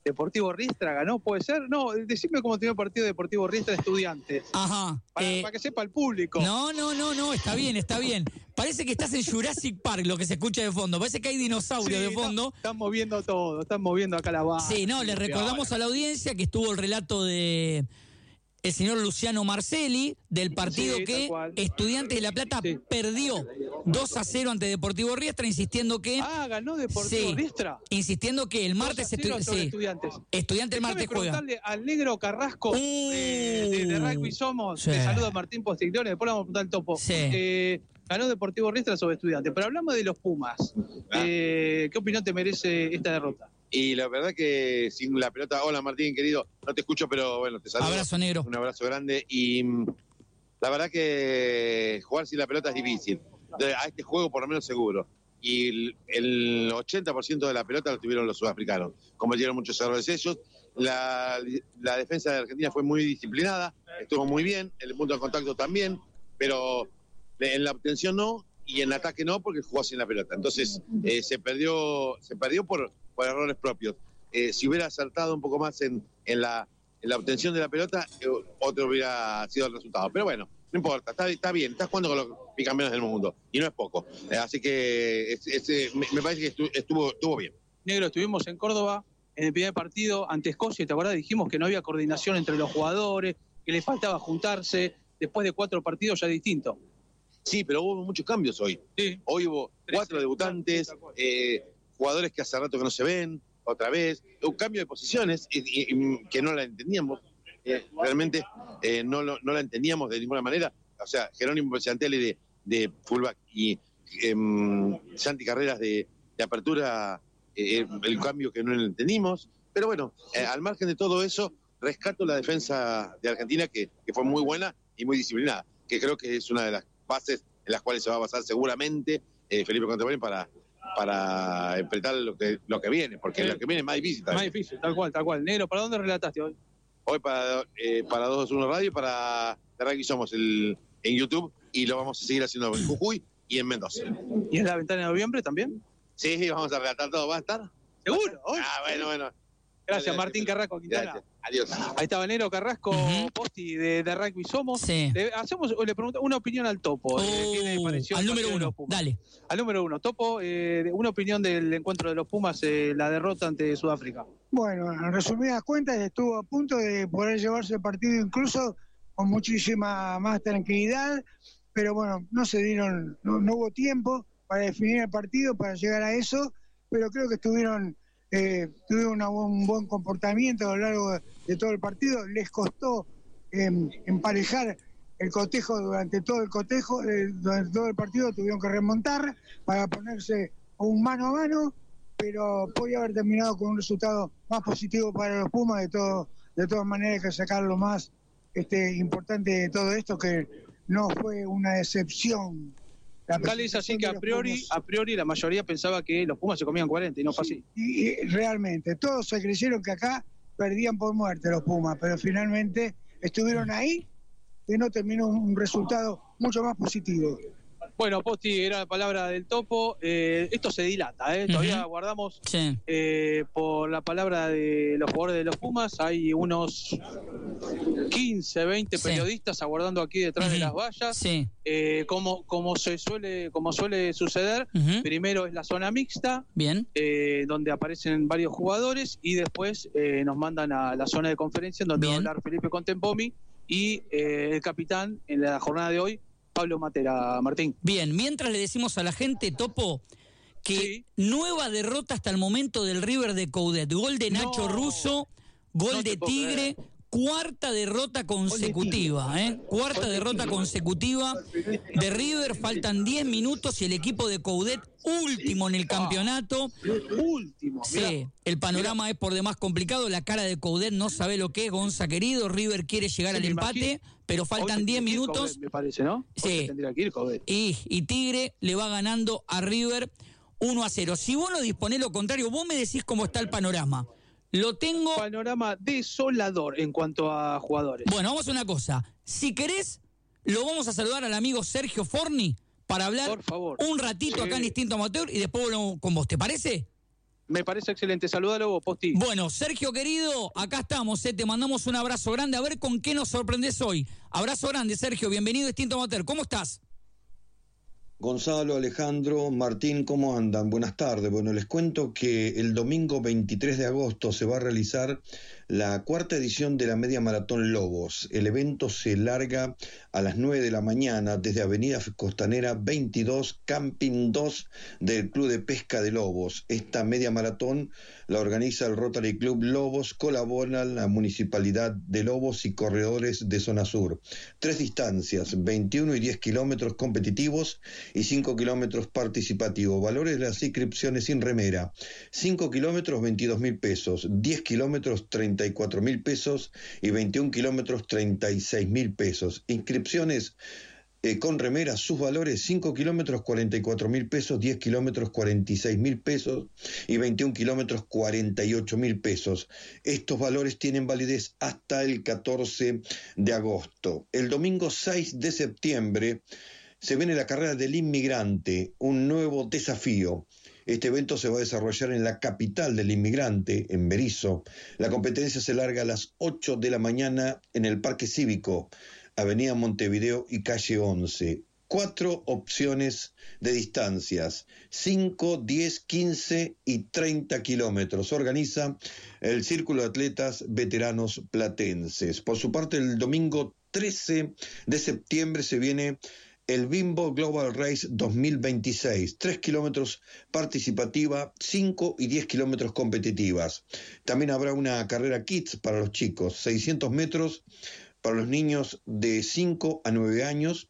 Deportivo Riestra ganó, ¿puede ser? No, decime cómo terminó el partido de Deportivo Riestra Estudiantes. Ajá. Para que sepa el público. No, está bien. Parece que estás en Jurassic Park, lo que se escucha de fondo. Parece que hay dinosaurios de fondo. Están moviendo todo, están moviendo acá la base. Sí, no, le recordamos a la audiencia que estuvo el relato de el señor Luciano Marcelli del partido que Estudiantes de La Plata perdió 2-0 ante Deportivo Riestra, insistiendo que... ganó Deportivo Riestra. Insistiendo que el martes... Estudiantes El martes juega. Preguntarle al negro Carrasco de Rugby Somos, le saludo a Martín Postiglione, después le vamos a preguntar al Topo. Ganó Deportivo Riestra sobre Estudiantes, pero hablamos de los Pumas. ¿Qué opinión te merece esta derrota? Y la verdad que sin la pelota... Hola Martín, querido, no te escucho, pero bueno, te saludo. Abrazo, negro. Un abrazo grande. Y la verdad que jugar sin la pelota es difícil. A este juego por lo menos seguro. Y el 80% de la pelota lo tuvieron los sudafricanos. Cometieron muchos errores ellos. La defensa de Argentina fue muy disciplinada, estuvo muy bien, el punto de contacto también, pero en la obtención no, y en ataque no, porque jugó sin la pelota. Entonces se perdió por errores propios. Si hubiera acertado un poco más en la obtención de la pelota, otro hubiera sido el resultado. Pero bueno, no importa, está bien, estás jugando con los bicampeones del mundo, y no es poco. Así que me parece que estuvo bien. Negro, estuvimos en Córdoba en el primer partido ante Escocia, ¿te acuerdas? Dijimos que no había coordinación entre los jugadores, que les faltaba juntarse. Después de 4 partidos ya distinto. Sí, pero hubo muchos cambios hoy. Sí. Hoy hubo 4 debutantes, jugadores que hace rato que no se ven, otra vez, un cambio de posiciones y que no la entendíamos. Realmente no la entendíamos de ninguna manera. O sea, Jerónimo Santelli de fullback y Santi Carreras de apertura, el cambio que no lo entendimos. Pero bueno, al margen de todo eso, rescato la defensa de Argentina, que fue muy buena y muy disciplinada, que creo que es una de las bases en las cuales se va a basar seguramente Felipe Contemporáneo para enfrentar lo que viene, porque lo que viene es más difícil también. Más difícil, tal cual. Negro, ¿para dónde relataste hoy? Hoy para 221 Radio y para Rugby Somos en YouTube, y lo vamos a seguir haciendo en Jujuy y en Mendoza. ¿Y en la ventana de noviembre también? Sí, vamos a relatar todo. ¿Va a estar? ¿Seguro? Bueno. Gracias, Dale, Martín Carrasco Quintana. Gracias. Adiós. Ahí estaba Negro Carrasco, Posti de Rugby Somos. Sí. Le pregunto una opinión al Topo. ¿Qué le pareció al número 1, dale. Al número 1, Topo, una opinión del encuentro de los Pumas, la derrota ante Sudáfrica. Bueno, en resumidas cuentas, estuvo a punto de poder llevarse el partido incluso con muchísima más tranquilidad, pero bueno, no se dieron, no hubo tiempo para definir el partido, para llegar a eso, pero creo que tuvieron un buen comportamiento a lo largo de todo el partido. Les costó emparejar el cotejo durante todo el partido, tuvieron que remontar para ponerse un mano a mano, pero podía haber terminado con un resultado más positivo para los Pumas. De todas maneras hay que sacar lo más importante de todo esto, que no fue una decepción. Tal es así que a priori la mayoría pensaba que los Pumas se comían 40 y no fue así. Y realmente, todos se creyeron que acá perdían por muerte los Pumas, pero finalmente estuvieron ahí y no terminó un resultado mucho más positivo. Bueno, Posti, era la palabra del Topo. Esto se dilata, todavía guardamos por la palabra de los jugadores de los Pumas. Hay unos 15, 20 periodistas aguardando aquí detrás de las vallas. Como suele suceder, primero es la zona mixta, donde aparecen varios jugadores, y después nos mandan a la zona de conferencia, donde va a hablar Felipe Contempomi y el capitán en la jornada de hoy, Pablo Matera. Martín. Bien, mientras le decimos a la gente, Topo, que nueva derrota hasta el momento del River de Coudet. Gol de Nacho Russo, gol de Tigre, cuarta derrota consecutiva, Cuarta derrota consecutiva de River. Faltan 10 minutos y el equipo de Coudet último en el campeonato. Último. Sí, el panorama es por demás complicado. La cara de Coudet no sabe lo que es, Gonza querido. River quiere llegar al empate, pero faltan 10 minutos. Coudet, me parece, ¿no? Sí. Y Tigre le va ganando a River 1-0. Si vos no disponés lo contrario, vos me decís cómo está el panorama. Lo tengo... Panorama desolador en cuanto a jugadores. Bueno, vamos a una cosa. Si querés, lo vamos a saludar al amigo Sergio Forni para hablar un ratito acá en Instinto Amateur y después volvemos con vos. ¿Te parece? Me parece excelente. Saludalo vos, Posti. Bueno, Sergio querido, acá estamos, te mandamos un abrazo grande. A ver con qué nos sorprendes hoy. Abrazo grande, Sergio. Bienvenido a Instinto Amateur. ¿Cómo estás? Gonzalo, Alejandro, Martín, ¿cómo andan? Buenas tardes. Bueno, les cuento que el domingo 23 de agosto se va a realizar la cuarta edición de la Media Maratón Lobos. El evento se larga a las 9 de la mañana desde Avenida Costanera 22, Camping 2 del Club de Pesca de Lobos. Esta Media Maratón la organiza el Rotary Club Lobos, colaboran la Municipalidad de Lobos y corredores de Zona Sur. 3 distancias, 21 y 10 kilómetros competitivos y 5 kilómetros participativos. Valores de las inscripciones sin remera: 5 kilómetros 22.000 pesos, 10 kilómetros 34.000 pesos y 21 kilómetros 36.000 pesos. Inscripciones con remera, sus valores: 5 kilómetros 44.000 pesos, 10 kilómetros 46.000 pesos y 21 kilómetros 48.000 pesos. Estos valores tienen validez hasta el 14 de agosto. El domingo 6 de septiembre se viene la carrera del inmigrante, un nuevo desafío. Este evento se va a desarrollar en la capital del inmigrante, en Berisso. La competencia se larga a las 8 de la mañana en el Parque Cívico, Avenida Montevideo y calle 11. 4 opciones de distancias: 5, 10, 15 y 30 kilómetros. Organiza el Círculo de Atletas Veteranos Platenses. Por su parte, el domingo 13 de septiembre se viene el Bimbo Global Race 2026, 3 kilómetros participativa, 5 y 10 kilómetros competitivas. También habrá una carrera Kids para los chicos, 600 metros para los niños de 5 a 9 años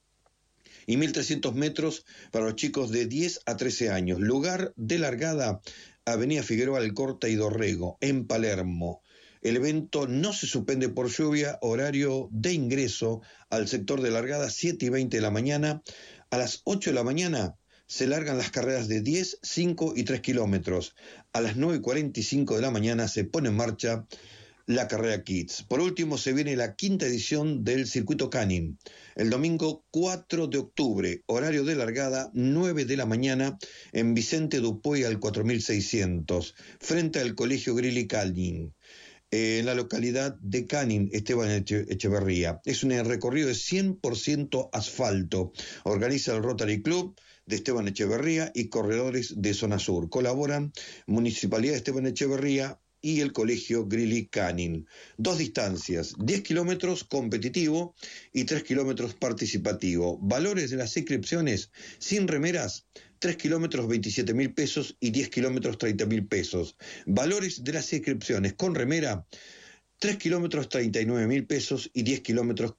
y 1.300 metros para los chicos de 10 a 13 años. Lugar de largada: Avenida Figueroa Alcorta y Dorrego, en Palermo. El evento no se suspende por lluvia. Horario de ingreso al sector de largada 7 y 20 de la mañana. A las 8 de la mañana se largan las carreras de 10, 5 y 3 kilómetros. A las 9 y 45 de la mañana se pone en marcha la carrera Kids. Por último, se viene la 5ª edición del Circuito Canning. El domingo 4 de octubre, horario de largada 9 de la mañana en Vicente Dupuy al 4600, frente al Colegio Grilly Canning, en la localidad de Canning, Esteban Echeverría. Es un recorrido de 100% asfalto. Organiza el Rotary Club de Esteban Echeverría y corredores de Zona Sur. Colaboran Municipalidad de Esteban Echeverría y el Colegio Grilly Canning. 2 distancias: 10 kilómetros competitivo y 3 kilómetros participativo. Valores de las inscripciones sin remeras: 3 kilómetros 27.000 pesos y 10 kilómetros 30.000 pesos. Valores de las inscripciones con remera: 3 kilómetros 39.000 pesos y 10 kilómetros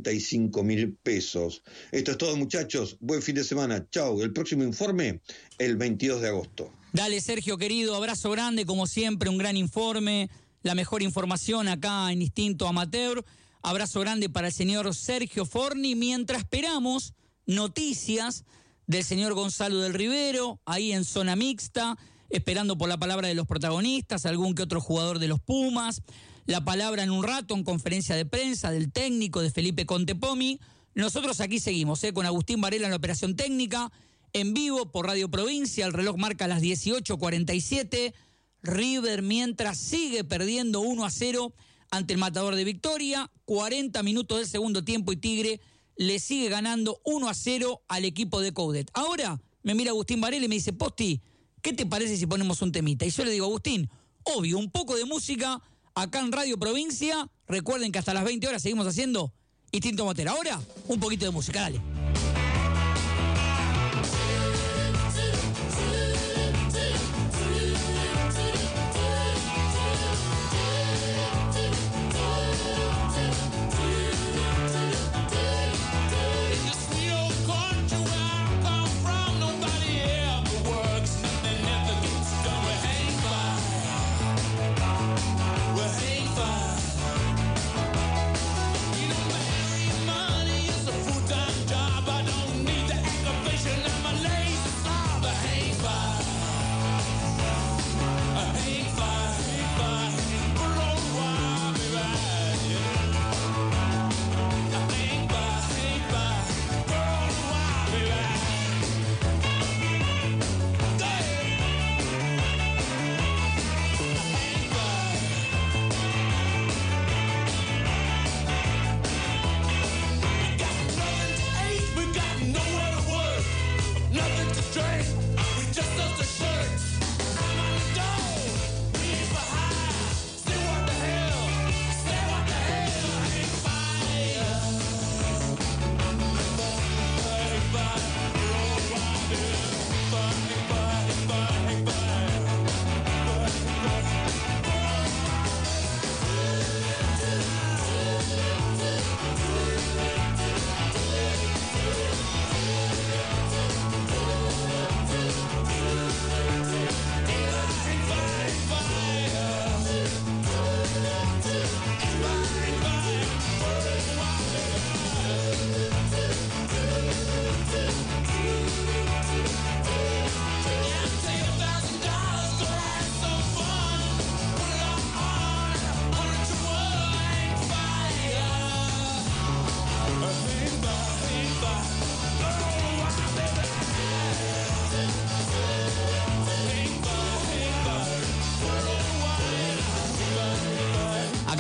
45.000 pesos. Esto es todo, muchachos. Buen fin de semana. Chau. El próximo informe el 22 de agosto. Dale, Sergio, querido. Abrazo grande, como siempre. Un gran informe. La mejor información acá en Instinto Amateur. Abrazo grande para el señor Sergio Forni. Mientras esperamos noticias del señor Gonzalo del Rivero, ahí en zona mixta, esperando por la palabra de los protagonistas, algún que otro jugador de los Pumas, la palabra en un rato en conferencia de prensa del técnico de Felipe Contepomi. Nosotros aquí seguimos, con Agustín Varela en la operación técnica, en vivo por Radio Provincia. El reloj marca las 18:47. River mientras sigue perdiendo 1-0 ante el Matador de Victoria. 40 minutos del segundo tiempo y Tigre le sigue ganando 1-0 al equipo de Coudet. Ahora me mira Agustín Varela y me dice: Posti, ¿qué te parece si ponemos un temita? Y yo le digo: Agustín, obvio, un poco de música acá en Radio Provincia. Recuerden que hasta las 20 horas seguimos haciendo Instinto Amateur. Ahora, un poquito de música, dale. Money is a full-time job.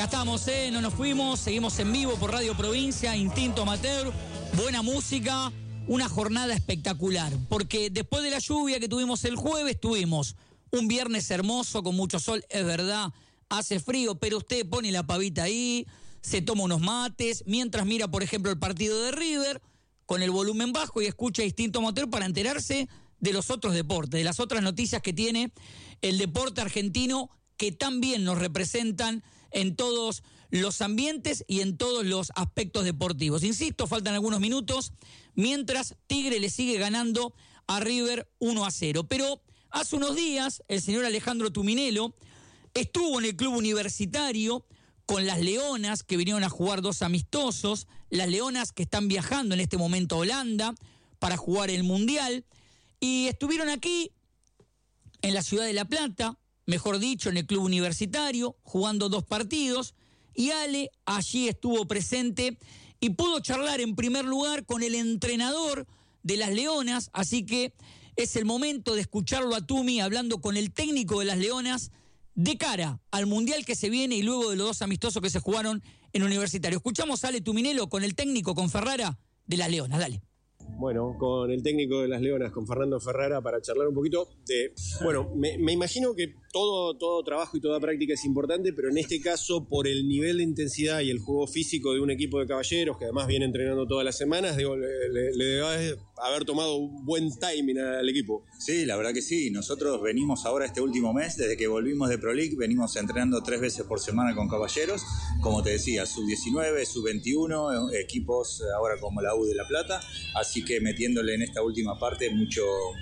estamos, no nos fuimos, seguimos en vivo por Radio Provincia, Instinto Amateur, buena música, una jornada espectacular, porque después de la lluvia que tuvimos el jueves, tuvimos un viernes hermoso con mucho sol, es verdad, hace frío, pero usted pone la pavita ahí, se toma unos mates, mientras mira, por ejemplo, el partido de River, con el volumen bajo y escucha Instinto Amateur para enterarse de los otros deportes, de las otras noticias que tiene el deporte argentino, que también nos representan en todos los ambientes y en todos los aspectos deportivos. Insisto, faltan algunos minutos, mientras Tigre le sigue ganando a River 1-0. Pero hace unos días, el señor Alejandro Tuminelo estuvo en el club universitario con las Leonas, que vinieron a jugar 2 amistosos, las Leonas que están viajando en este momento a Holanda para jugar el Mundial, y estuvieron aquí en la ciudad de La Plata, mejor dicho, en el club universitario, jugando 2 partidos, y Ale allí estuvo presente y pudo charlar en primer lugar con el entrenador de las Leonas, así que es el momento de escucharlo a Tumi hablando con el técnico de las Leonas de cara al Mundial que se viene y luego de los 2 amistosos que se jugaron en Universitario. Escuchamos a Ale Tuminelo con el técnico, con Ferrara, de las Leonas. Dale. Bueno, con el técnico de las Leonas, con Fernando Ferrara, para charlar un poquito de... Bueno, me imagino que todo trabajo y toda práctica es importante, pero en este caso, por el nivel de intensidad y el juego físico de un equipo de caballeros, que además viene entrenando todas las semanas, digo, le debe haber tomado un buen timing al equipo. Sí, la verdad que sí. Nosotros venimos ahora este último mes, desde que volvimos de Pro League, venimos entrenando 3 veces por semana con caballeros, como te decía, sub-19, sub-21, equipos ahora como la U de La Plata, así que metiéndole en esta última parte mucho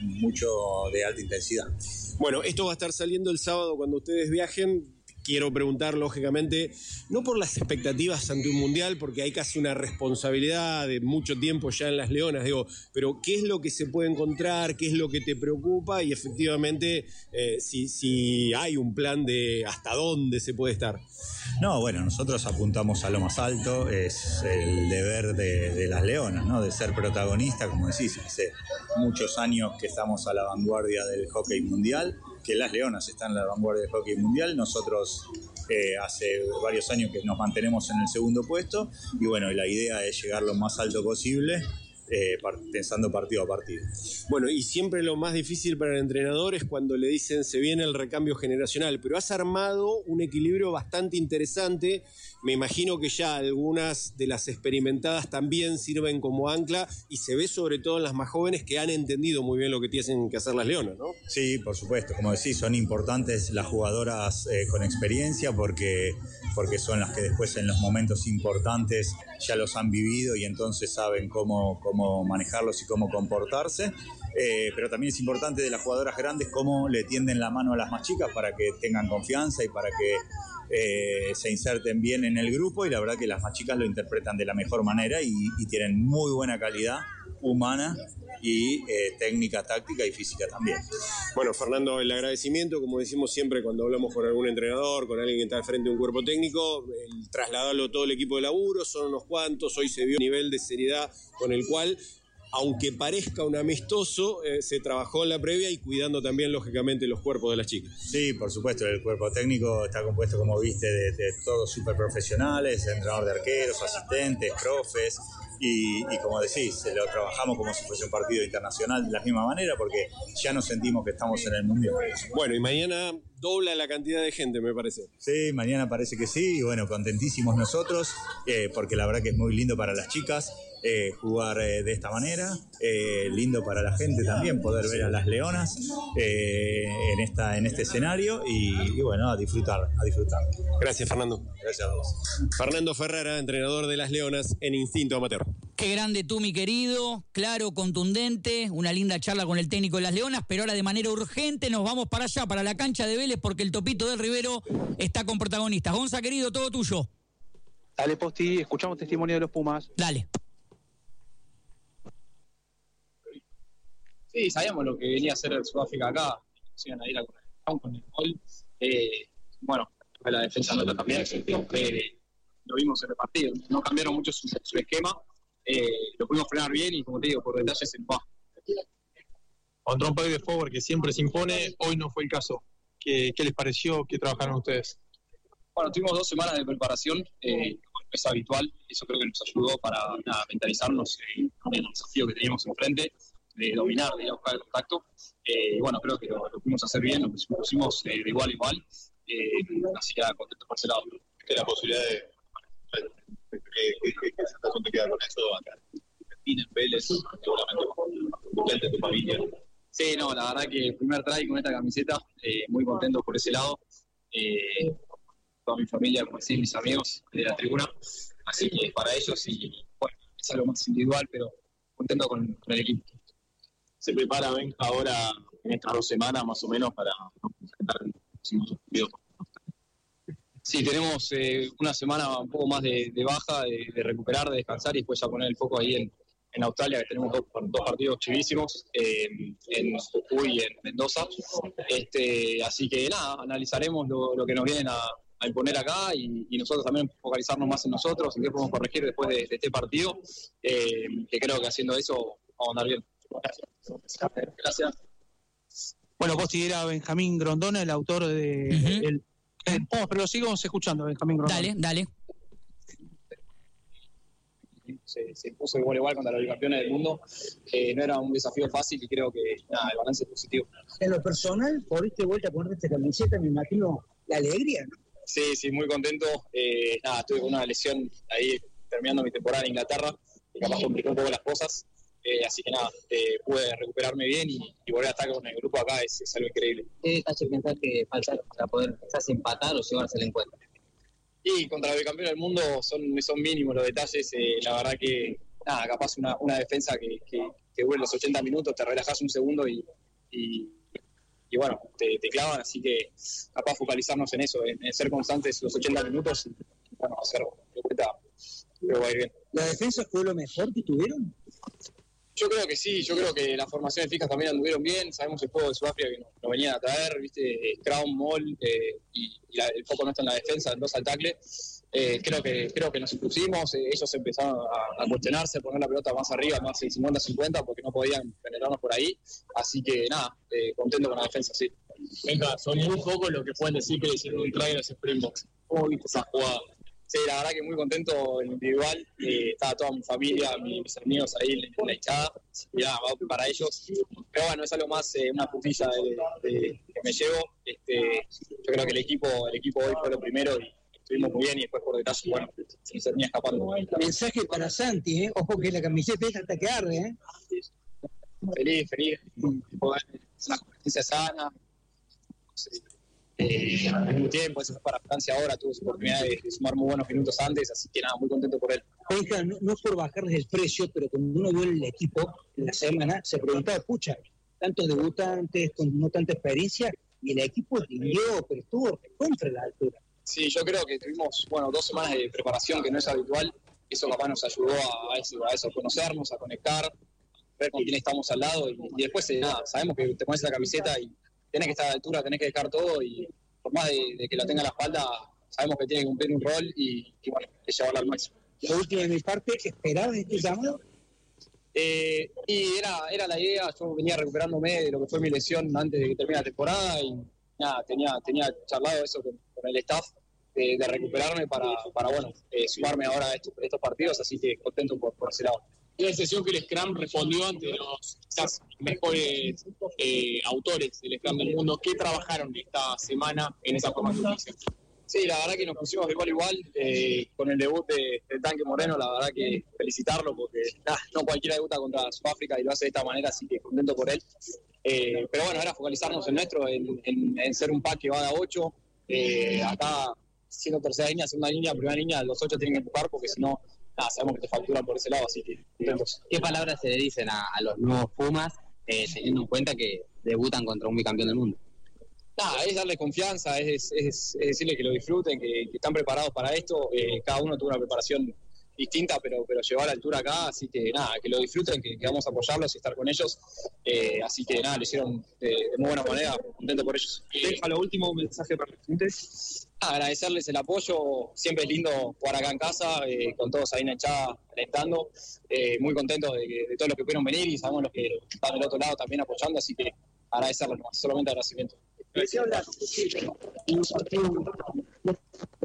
de alta intensidad. Bueno, esto va a estar saliendo el sábado cuando ustedes viajen. Quiero preguntar, lógicamente, no por las expectativas ante un mundial, porque hay casi una responsabilidad de mucho tiempo ya en las Leonas, digo, pero ¿qué es lo que se puede encontrar? ¿Qué es lo que te preocupa? Y efectivamente, si hay un plan de hasta dónde se puede estar. No, bueno, nosotros apuntamos a lo más alto, es el deber de las Leonas, ¿no? De ser protagonista, como decís, hace muchos años que estamos a la vanguardia del hockey mundial, que las Leonas están en la vanguardia del hockey mundial, nosotros hace varios años que nos mantenemos en el segundo puesto y bueno, la idea es llegar lo más alto posible, pensando partido a partido. Bueno, y siempre lo más difícil para el entrenador es cuando le dicen se viene el recambio generacional, pero has armado un equilibrio bastante interesante. Me imagino que ya algunas de las experimentadas también sirven como ancla y se ve sobre todo en las más jóvenes que han entendido muy bien lo que tienen que hacer las Leonas, ¿no? Sí, por supuesto. Como decís, son importantes las jugadoras con experiencia porque son las que después en los momentos importantes ya los han vivido y entonces saben cómo manejarlos y cómo comportarse. Pero también es importante de las jugadoras grandes cómo le tienden la mano a las más chicas para que tengan confianza y para que se inserten bien en el grupo, y la verdad que las más chicas lo interpretan de la mejor manera y tienen muy buena calidad humana y técnica, táctica y física también. Bueno, Fernando, el agradecimiento, como decimos siempre cuando hablamos con algún entrenador, con alguien que está al frente de un cuerpo técnico, el trasladarlo a todo el equipo de laburo, son unos cuantos, hoy se vio un nivel de seriedad con el cual, aunque parezca un amistoso, se trabajó en la previa y cuidando también, lógicamente, los cuerpos de las chicas. Sí, por supuesto, el cuerpo técnico está compuesto, como viste, de todos súper profesionales, entrenador de arqueros, asistentes, profes, y como decís, lo trabajamos como si fuese un partido internacional de la misma manera, porque ya nos sentimos que estamos en el Mundial. Bueno, y mañana dobla la cantidad de gente, me parece. Sí, mañana parece que sí, y bueno, contentísimos nosotros, porque la verdad que es muy lindo para las chicas jugar de esta manera, lindo para la gente también poder ver a las Leonas en este escenario y bueno, a disfrutar. Gracias, Fernando. Gracias a vos. Fernando Ferrara, entrenador de las Leonas en Instinto Amateur. Qué grande tú, mi querido, claro, contundente, una linda charla con el técnico de las Leonas, pero ahora de manera urgente nos vamos para allá, para la cancha de Vélez, porque el Topito del Rivero está con protagonistas. Gonza, querido, todo tuyo. Dale, Posti, escuchamos testimonio de los Pumas. Dale. Sí, sabíamos lo que venía a hacer el Sudáfrica acá, se iban a ir con el gol. Bueno, la defensa no también, lo vimos en el partido, no cambiaron mucho su esquema, lo pudimos frenar bien y como te digo, por detalles se nos va. Contra un país de forward que siempre se impone, hoy no fue el caso. ¿Qué les pareció? ¿Qué trabajaron ustedes? Bueno, tuvimos 2 semanas de preparación, como es habitual. Eso creo que nos ayudó para mentalizarnos en el desafío que teníamos enfrente, de dominar, de ir a buscar el contacto. Y bueno, creo que lo pudimos hacer bien, lo pusimos de igual a igual. Así que contento por ese lado. ¿Qué la posibilidad de qué sensación te queda con eso acá? En Vélez, seguramente contento de tu familia. Sí, no, la verdad que el primer try con esta camiseta, muy contento por ese lado. Toda mi familia, como decís, mis amigos de la tribuna. Así que para ellos, y bueno, es algo más individual, pero contento con el equipo. ¿Se prepara Ben ahora en estas 2 semanas más o menos para enfrentar el próximo partido? Sí, tenemos una semana un poco más de baja, de recuperar, de descansar y después ya poner el foco ahí en Australia, que tenemos dos partidos chivísimos, en Jujuy y en Mendoza. Así que nada, analizaremos lo que nos vienen a imponer acá y nosotros también focalizarnos más en nosotros, en qué podemos corregir después de este partido, que creo que haciendo eso vamos a andar bien. Gracias. Bueno, Posti, era Benjamín Grondona, el autor de... pero sigamos escuchando, Benjamín Grondona. Dale. Se puso igual contra los bicampeones del mundo. No era un desafío fácil y creo que el balance es positivo. En lo personal, por esta vuelta a ponerte esta camiseta, me imagino la alegría, ¿no? Sí, muy contento. Estuve con una lesión ahí terminando mi temporada en Inglaterra y capaz complicó un poco las cosas. Así que pude recuperarme bien y volver a estar con el grupo acá es algo increíble. ¿Qué detalle pensás que falta para poder quizás empatar o llevarse el encuentro? Y contra el bicampeón del mundo son mínimos los detalles. La verdad que, capaz una defensa que dure los 80 minutos, te relajás un segundo y bueno, te clavan. Así que capaz focalizarnos en eso, en ser constantes los 80 minutos y bueno, hacer pero va a ir bien. ¿La defensa fue lo mejor que tuvieron? Yo creo que sí, yo creo que las formaciones fijas también anduvieron bien. Sabemos el juego de Sudáfrica que nos venían a traer, ¿viste? Crown, Moll, y el foco no está en la defensa, en 2 al tackle. Creo que nos impusimos, ellos empezaron a cuestionarse, a poner la pelota más arriba, más en 50-50, porque no podían penetrarnos por ahí. Así que contento con la defensa, sí. Venga, son muy pocos los que pueden decir que le hicieron un try a los Springboks. ¿Cómo viste esa jugada? Sí, la verdad que muy contento en individual. Estaba toda mi familia, mis amigos ahí en la hinchada. Y va para ellos. Pero bueno, es algo más, una puntilla que me llevo. Yo creo que el equipo hoy fue lo primero y estuvimos muy bien. Y después por detalle, bueno, se nos termina escapando. Mensaje para Santi, ojo que la camiseta es hasta que arde, Feliz. Es una competencia sana. Al mismo tiempo, eso fue para Francia ahora, tuvo su oportunidad de sumar muy buenos minutos antes, así que muy contento por él. Oiga, no es por bajarles el precio, pero cuando uno vio el equipo en la semana, se preguntaba, tantos debutantes con no tanta experiencia, y el equipo rindió, pero estuvo contra la altura. Sí, yo creo que tuvimos 2 semanas de preparación que no es habitual, eso capaz nos ayudó a eso, a conocernos, a conectar, ver con quién estamos al lado, y después sabemos que te pones la camiseta y tenés que estar a la altura, tenés que dejar todo y por más de que la tenga a la espalda, sabemos que tiene que cumplir un rol y bueno, hay que llevarla al máximo. La última de mi parte, ¿esperabas este llamado? Y era la idea, yo venía recuperándome de lo que fue mi lesión antes de que termine la temporada y tenía charlado eso con el staff de recuperarme para sumarme ahora a estos partidos, así que contento por ese lado. Una sesión que el Scrum respondió ante los quizás mejores autores del Scrum del mundo. ¿Qué trabajaron esta semana en esa formación? Sí, la verdad que nos pusimos de igual con el debut del Tanque Moreno. La verdad que felicitarlo porque no cualquiera debuta contra Sudáfrica y lo hace de esta manera, así que contento por él. Pero bueno, era focalizarnos en nuestro, en ser un pack que va de a 8. Acá, siendo tercera línea, segunda línea, primera línea, los 8 tienen que empujar porque si no, sabemos que te facturan por ese lado, así que contentos. ¿Qué palabras se le dicen a los nuevos Pumas, teniendo en cuenta que debutan contra un bicampeón del mundo? Es darle confianza, es decirle que lo disfruten, que están preparados para esto. Cada uno tuvo una preparación distinta, pero llegó a la altura acá, así que que lo disfruten, que vamos a apoyarlos y estar con ellos. Así que lo hicieron de muy buena manera, contento por ellos. Deja lo último, un mensaje para los clientes. Agradecerles el apoyo, siempre es lindo jugar acá en casa, con todos ahí en la hinchada alentando, muy contentos de todos los que pudieron venir y sabemos los que están del otro lado también apoyando, así que agradecerles, solamente agradecimiento. Gracias.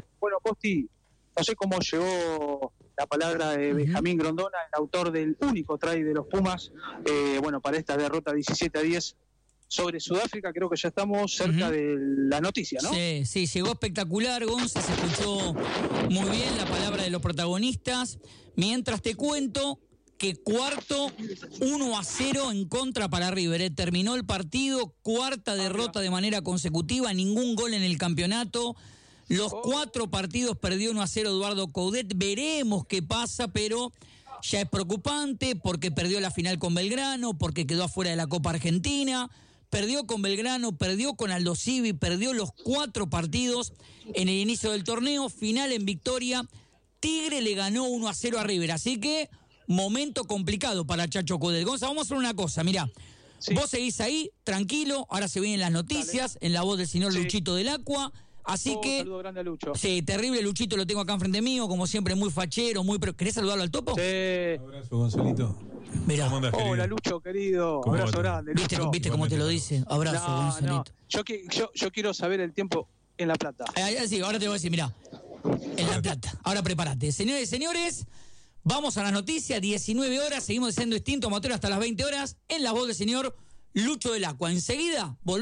Costi, no sé cómo llegó la palabra de Benjamín Grondona, el autor del único try de los Pumas, para esta derrota 17-10 sobre Sudáfrica. Creo que ya estamos cerca de la noticia, ¿no? Sí, llegó espectacular, Gonza, se escuchó muy bien la palabra de los protagonistas. Mientras te cuento que cuarto, 1-0 en contra para River. Terminó el partido, cuarta derrota de manera consecutiva, ningún gol en el campeonato. Los 4 partidos perdió 1-0 Eduardo Coudet. Veremos qué pasa, pero ya es preocupante porque perdió la final con Belgrano, porque quedó afuera de la Copa Argentina. Perdió con Belgrano, perdió con Aldo Civi, perdió los 4 partidos en el inicio del torneo. Final en victoria. Tigre le ganó 1-0 a River. Así que momento complicado para Chacho Coudet. Gonza, vamos a hacer una cosa, mirá. Sí. Vos seguís ahí, tranquilo. Ahora se vienen las noticias. Dale. En la voz del señor Luchito del Aqua. Así que. Un saludo grande a Lucho. Sí, terrible Luchito, lo tengo acá enfrente mío, como siempre, muy fachero, muy. ¿Querés saludarlo al Topo? Sí. Un abrazo, Gonzalito. Mirá. Hola, Lucho, querido. Abrazo grande, Lucho. ¿Viste cómo te lo dice? Abrazo, Gonzalito. No. Yo quiero saber el tiempo en La Plata. Sí, ahora te voy a decir, mirá. En La Plata. Ahora prepárate. Señores y señores, vamos a las noticias. 19 horas, seguimos siendo Instinto Amateur hasta las 20 horas. En la voz del señor Lucho del Aqua. Enseguida volvemos.